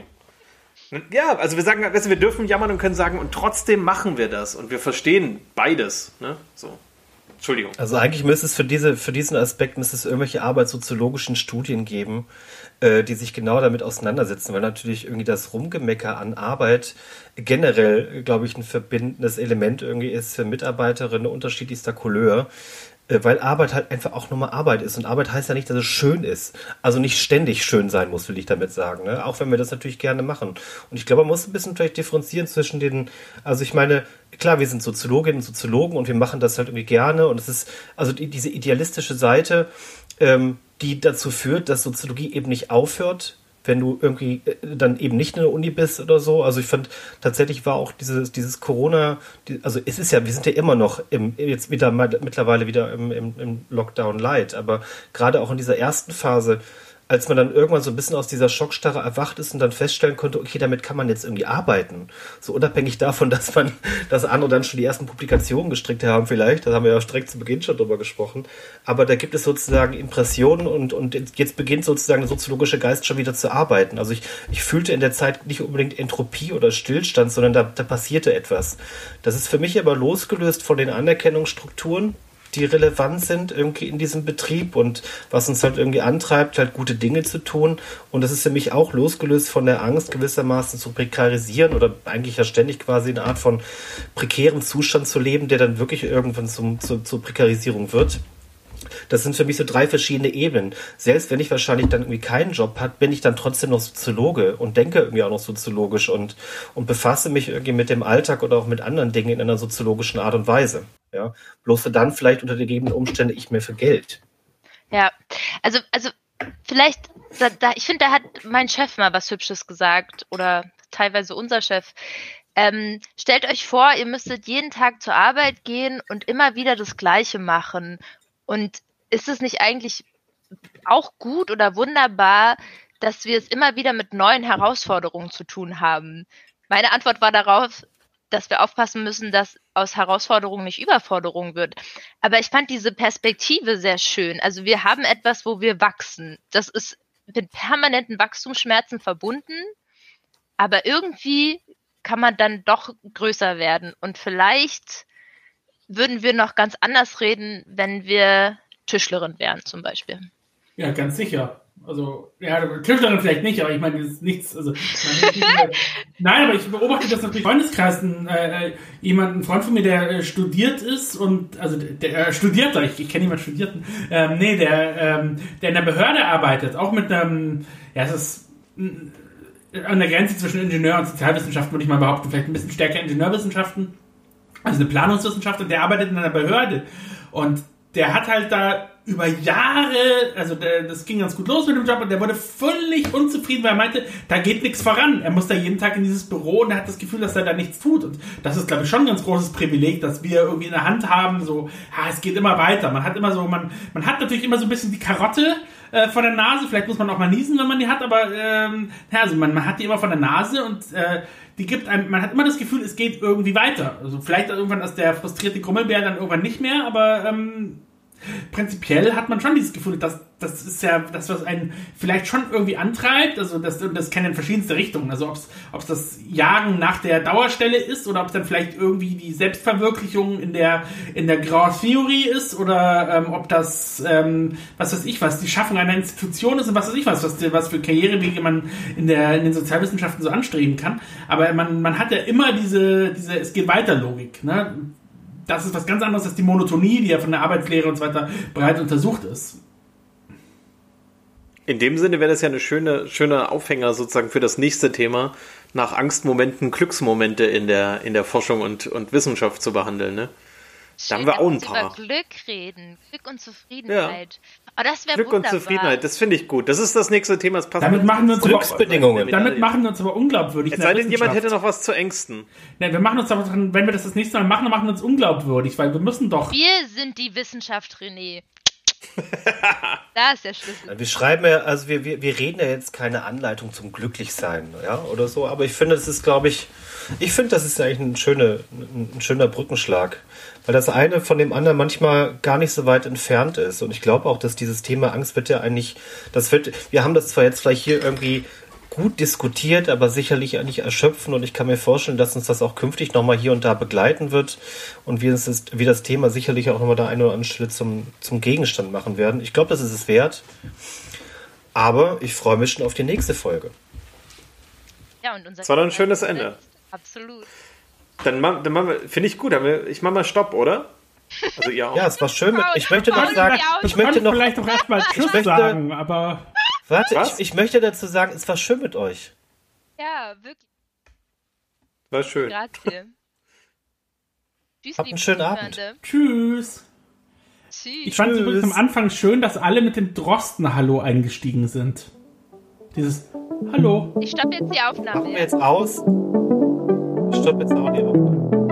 Ja, also wir sagen, weißt du, wir dürfen jammern und können sagen, und trotzdem machen wir das. Und wir verstehen beides. Ne? So. Entschuldigung. Also eigentlich müsste es für, diese, für diesen Aspekt müsste es irgendwelche arbeitssoziologischen Studien geben, äh, die sich genau damit auseinandersetzen, weil natürlich irgendwie das Rumgemecker an Arbeit generell, glaube ich, ein verbindendes Element irgendwie ist für Mitarbeiterinnen unterschiedlichster Couleur. Weil Arbeit halt einfach auch nur mal Arbeit ist. Und Arbeit heißt ja nicht, dass es schön ist. Also nicht ständig schön sein muss, will ich damit sagen. Ne? Auch wenn wir das natürlich gerne machen. Und ich glaube, man muss ein bisschen vielleicht differenzieren zwischen den, also ich meine, klar, wir sind Soziologinnen und Soziologen und wir machen das halt irgendwie gerne. Und es ist, also die, diese idealistische Seite, ähm, die dazu führt, dass Soziologie eben nicht aufhört, wenn du irgendwie dann eben nicht in der Uni bist oder so. Also ich fand, tatsächlich war auch dieses, dieses Corona, die, also es ist ja, wir sind ja immer noch im, jetzt wieder mittlerweile wieder im, im, im Lockdown Light, aber gerade auch in dieser ersten Phase, als man dann irgendwann so ein bisschen aus dieser Schockstarre erwacht ist und dann feststellen konnte, okay, damit kann man jetzt irgendwie arbeiten. So unabhängig davon, dass man, dass andere dann schon die ersten Publikationen gestrickt haben vielleicht, da haben wir ja direkt zu Beginn schon drüber gesprochen, aber da gibt es sozusagen Impressionen und, und jetzt beginnt sozusagen der soziologische Geist schon wieder zu arbeiten. Also ich, ich fühlte in der Zeit nicht unbedingt Entropie oder Stillstand, sondern da, da passierte etwas. Das ist für mich aber losgelöst von den Anerkennungsstrukturen, die relevant sind irgendwie in diesem Betrieb und was uns halt irgendwie antreibt, halt gute Dinge zu tun. Und das ist für mich auch losgelöst von der Angst, gewissermaßen zu prekarisieren oder eigentlich ja ständig quasi eine Art von prekären Zustand zu leben, der dann wirklich irgendwann zum, zu, zur Prekarisierung wird. Das sind für mich so drei verschiedene Ebenen. Selbst wenn ich wahrscheinlich dann irgendwie keinen Job habe, bin ich dann trotzdem noch Soziologe und denke irgendwie auch noch soziologisch und, und befasse mich irgendwie mit dem Alltag oder auch mit anderen Dingen in einer soziologischen Art und Weise. Ja, bloß für dann vielleicht unter den gegebenen Umständen ich mehr für Geld. Ja, also, also vielleicht, da, da, ich finde, da hat mein Chef mal was Hübsches gesagt oder teilweise unser Chef. Ähm, stellt euch vor, ihr müsstet jeden Tag zur Arbeit gehen und immer wieder das Gleiche machen. Und ist es nicht eigentlich auch gut oder wunderbar, dass wir es immer wieder mit neuen Herausforderungen zu tun haben? Meine Antwort war darauf, dass wir aufpassen müssen, dass aus Herausforderungen nicht Überforderung wird. Aber ich fand diese Perspektive sehr schön. Also wir haben etwas, wo wir wachsen. Das ist mit permanenten Wachstumsschmerzen verbunden, aber irgendwie kann man dann doch größer werden. Und vielleicht würden wir noch ganz anders reden, wenn wir Tischlerin wären zum Beispiel. Ja, ganz sicher. Also, ja, Tischlerin vielleicht nicht, aber ich meine, das ist nichts, also, nein, aber ich beobachte das natürlich im Freundeskreis, äh, jemand, ein Freund von mir, der äh, studiert ist und, also, der äh, studiert, ich, ich kenne jemanden Studierten, ähm, nee, der, ähm, der in der Behörde arbeitet, auch mit einem, ja, es ist äh, an der Grenze zwischen Ingenieur und Sozialwissenschaften, würde ich mal behaupten, vielleicht ein bisschen stärker Ingenieurwissenschaften, also eine Planungswissenschaft, und der arbeitet in einer Behörde und der hat halt da über Jahre, also der, das ging ganz gut los mit dem Job und der wurde völlig unzufrieden, weil er meinte, da geht nichts voran. Er muss da jeden Tag in dieses Büro und er hat das Gefühl, dass er da nichts tut. Und das ist, glaube ich, schon ein ganz großes Privileg, dass wir irgendwie in der Hand haben, so, ha, es geht immer weiter. Man hat immer so, man, man hat natürlich immer so ein bisschen die Karotte äh, vor der Nase. Vielleicht muss man auch mal niesen, wenn man die hat, aber ähm, ja, also man, man hat die immer vor der Nase und äh, die gibt einem, man hat immer das Gefühl, es geht irgendwie weiter. Also vielleicht irgendwann ist der frustrierte Grummelbär dann irgendwann nicht mehr, aber ähm, prinzipiell hat man schon dieses Gefühl, dass das ist ja das, was einen vielleicht schon irgendwie antreibt, also das, das kann in verschiedenste Richtungen, also ob es das Jagen nach der Dauerstelle ist oder ob es dann vielleicht irgendwie die Selbstverwirklichung in der in der Grand Theory ist oder ähm, ob das, ähm, was weiß ich was, die Schaffung einer Institution ist und was weiß ich was, was, was für Karrierewege man in der in den Sozialwissenschaften so anstreben kann, aber man man hat ja immer diese diese es geht weiter Logik, ne? das ist was ganz anderes als die Monotonie, die ja von der Arbeitslehre und so weiter bereits untersucht ist. In dem Sinne wäre das ja eine schöne, schöne Aufhänger sozusagen für das nächste Thema, nach Angstmomenten Glücksmomente in der, in der Forschung und, und Wissenschaft zu behandeln, ne? Schön, Da haben wir auch ein dass paar. über Glück reden. Glück und Zufriedenheit. Ja. Oh, das wäre Glück wunderbar. und Zufriedenheit, das finde ich gut. Das ist das nächste Thema. Das passt Damit machen wir uns Glücksbedingungen. Aber, damit machen wir uns aber unglaubwürdig. Es sei denn, jemand hätte noch was zu ängsten. Nein, wir machen uns aber, wenn wir das das nächste Mal machen, dann machen wir uns unglaubwürdig, weil wir müssen doch... Wir sind die Wissenschaft, René. Da ist der Schlüssel. Wir schreiben ja, also wir, wir, wir reden ja jetzt keine Anleitung zum Glücklichsein, ja, oder so, aber ich finde, das ist, glaube ich, ich finde, das ist eigentlich ein, schöne, ein schöner Brückenschlag, weil das eine von dem anderen manchmal gar nicht so weit entfernt ist und ich glaube auch, dass dieses Thema Angst wird ja eigentlich, das wird, wir haben das zwar jetzt vielleicht hier irgendwie gut diskutiert, aber sicherlich nicht erschöpfen und ich kann mir vorstellen, dass uns das auch künftig nochmal hier und da begleiten wird und wir, das, wir das Thema sicherlich auch nochmal da eine oder andere Stelle zum, zum Gegenstand machen werden. Ich glaube, das ist es wert, aber ich freue mich schon auf die nächste Folge. Ja, und unser Das war doch ein schönes Ende. Absolut. Dann, ma- dann machen wir, finde ich gut, dann wir- ich mache mal Stopp, oder? Also ihr auch. Ja, es war schön. Mit, ich möchte noch Paul, sagen, Paul, ich möchte noch, vielleicht doch erstmal Tschüss möchte- sagen, aber... warte, Was? ich, ich möchte dazu sagen, es war schön mit euch. Ja, wirklich. War schön. Grazie. Tschüss, Habt einen liebe schönen Zuhörende. Abend. Tschüss. Tschüss. Ich fand es Tschüss. übrigens am Anfang schön, dass alle mit dem Drosten-Hallo eingestiegen sind. Dieses Hallo. Ich stoppe jetzt die Aufnahme. Machen wir ja? jetzt aus. Ich stoppe jetzt auch die Aufnahme.